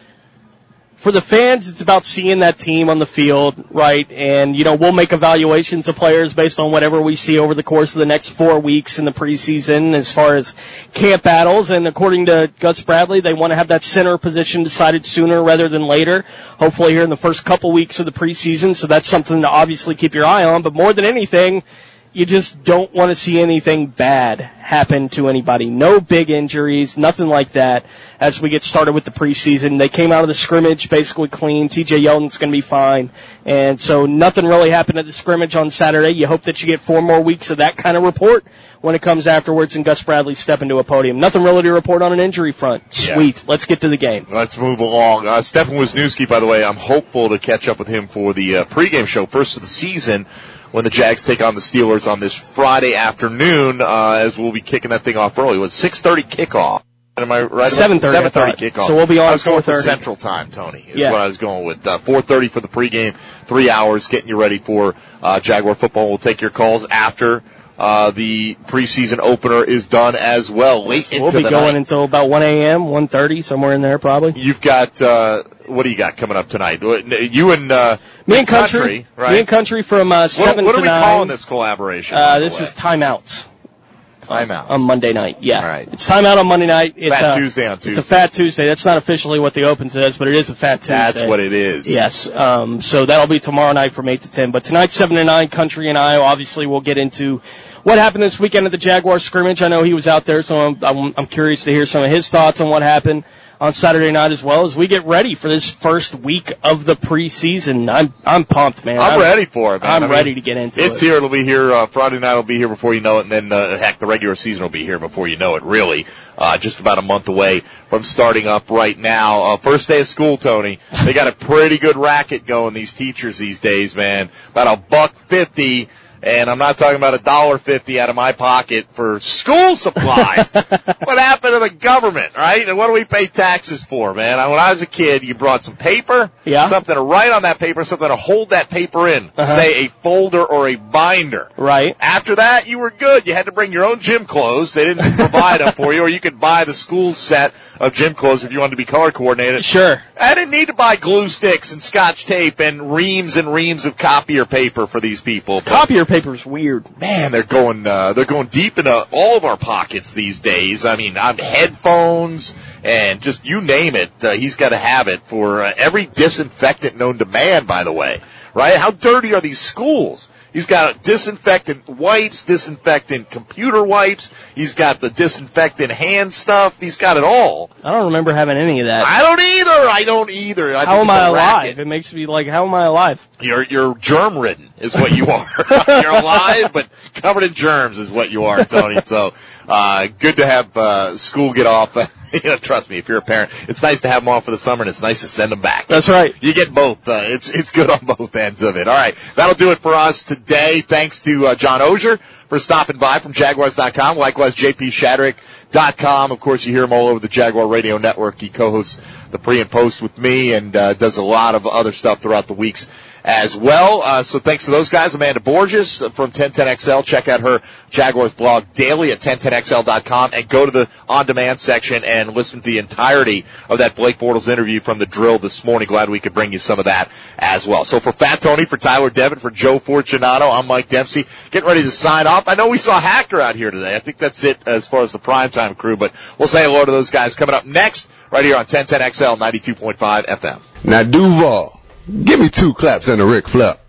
for the fans, it's about seeing that team on the field, right? And, we'll make evaluations of players based on whatever we see over the course of the next 4 weeks in the preseason as far as camp battles. And according to Gus Bradley, they want to have that center position decided sooner rather than later, hopefully here in the first couple weeks of the preseason. So that's something to obviously keep your eye on. But more than anything, you just don't want to see anything bad happen to anybody. No big injuries, nothing like that as we get started with the preseason. They came out of the scrimmage basically clean. TJ Yeldon's going to be fine. And so nothing really happened at the scrimmage on Saturday. You hope that you get 4 more weeks of that kind of report when it comes afterwards and Gus Bradley step into a podium. Nothing really to report on an injury front. Yeah. Sweet. Let's get to the game. Let's move along. Stefan Wisniewski, by the way, I'm hopeful to catch up with him for the pregame show, first of the season, when the Jags take on the Steelers on this Friday afternoon, as we'll be kicking that thing off early. It was 6:30 kickoff. Am I right? 7:30 kickoff. So we'll be on I was going 4:30. for Central Time, Tony, is what I was going with. 4:30 for the pregame, 3 hours getting you ready for Jaguar football. We'll take your calls after the preseason opener is done as well. Late into the night. We'll be going until about 1 a.m., 1:30, somewhere in there probably. You've got, what do you got coming up tonight? You and Me and Country, right? Me and Country from 7 to 9. What are we calling this collaboration? This is Timeouts. Timeouts. On Monday night, yeah. All right. It's Timeout on Monday night. It's Fat Tuesday on Tuesday. It's a Fat Tuesday. That's not officially what the Open says, but it is a Fat Tuesday. That's what it is. Yes. So that'll be tomorrow night from 8 to 10. But tonight, 7 to 9, Country and I, obviously, we'll get into what happened this weekend at the Jaguar scrimmage. I know he was out there, so I'm curious to hear some of his thoughts on what happened on Saturday night as well as we get ready for this first week of the preseason. I'm pumped, man. I'm ready for it, man. I'm ready to get into it. It's here. It'll be here. Friday night will be here before you know it, and then, the regular season will be here before you know it, really. Just about a month away from starting up right now. First day of school, Tony. They got a pretty good racket going, these teachers these days, man. About $1.50 And I'm not talking about $1.50 out of my pocket for school supplies. What happened to the government, right? And what do we pay taxes for, man? When I was a kid, you brought some paper, something to write on that paper, something to hold that paper in, say a folder or a binder. Right. After that, you were good. You had to bring your own gym clothes. They didn't provide them for you, or you could buy the school set of gym clothes if you wanted to be color coordinated. Sure. I didn't need to buy glue sticks and Scotch tape and reams of copier paper for these people. Copier paper's weird. Man, they're going deep into all of our pockets these days. I mean, headphones and just you name it. He's got to have it for every disinfectant known to man, by the way. Right? How dirty are these schools? He's got disinfectant wipes, disinfectant computer wipes. He's got the disinfectant hand stuff. He's got it all. I don't remember having any of that. I don't either. How am I alive? It makes me like, how am I alive? You're germ-ridden is what you are. You're alive, but covered in germs is what you are, Tony. So, good to have school get off. Trust me, if you're a parent, it's nice to have them off for the summer, and it's nice to send them back. That's right. You get both. It's good on both ends of it. All right, that'll do it for us today. Thanks to John Ogier for stopping by from Jaguars.com. Likewise, JPShadrick.com. Of course, you hear him all over the Jaguar Radio Network. He co-hosts the pre and post with me and does a lot of other stuff throughout the weeks as well. So thanks to those guys. Amanda Borges from 1010XL. Check out her Jaguars blog daily at 1010XL.com and go to the on-demand section and listen to the entirety of that Blake Bortles interview from the drill this morning. Glad we could bring you some of that as well. So for Fat Tony, for Tyler Devitt, for Joe Fortunato, I'm Mike Dempsey. Getting ready to sign off. I know we saw Hacker out here today. I think that's it as far as the primetime crew, but we'll say hello to those guys coming up next right here on 1010XL 92.5 FM. Now, Duval, give me 2 claps and a Ric Flair.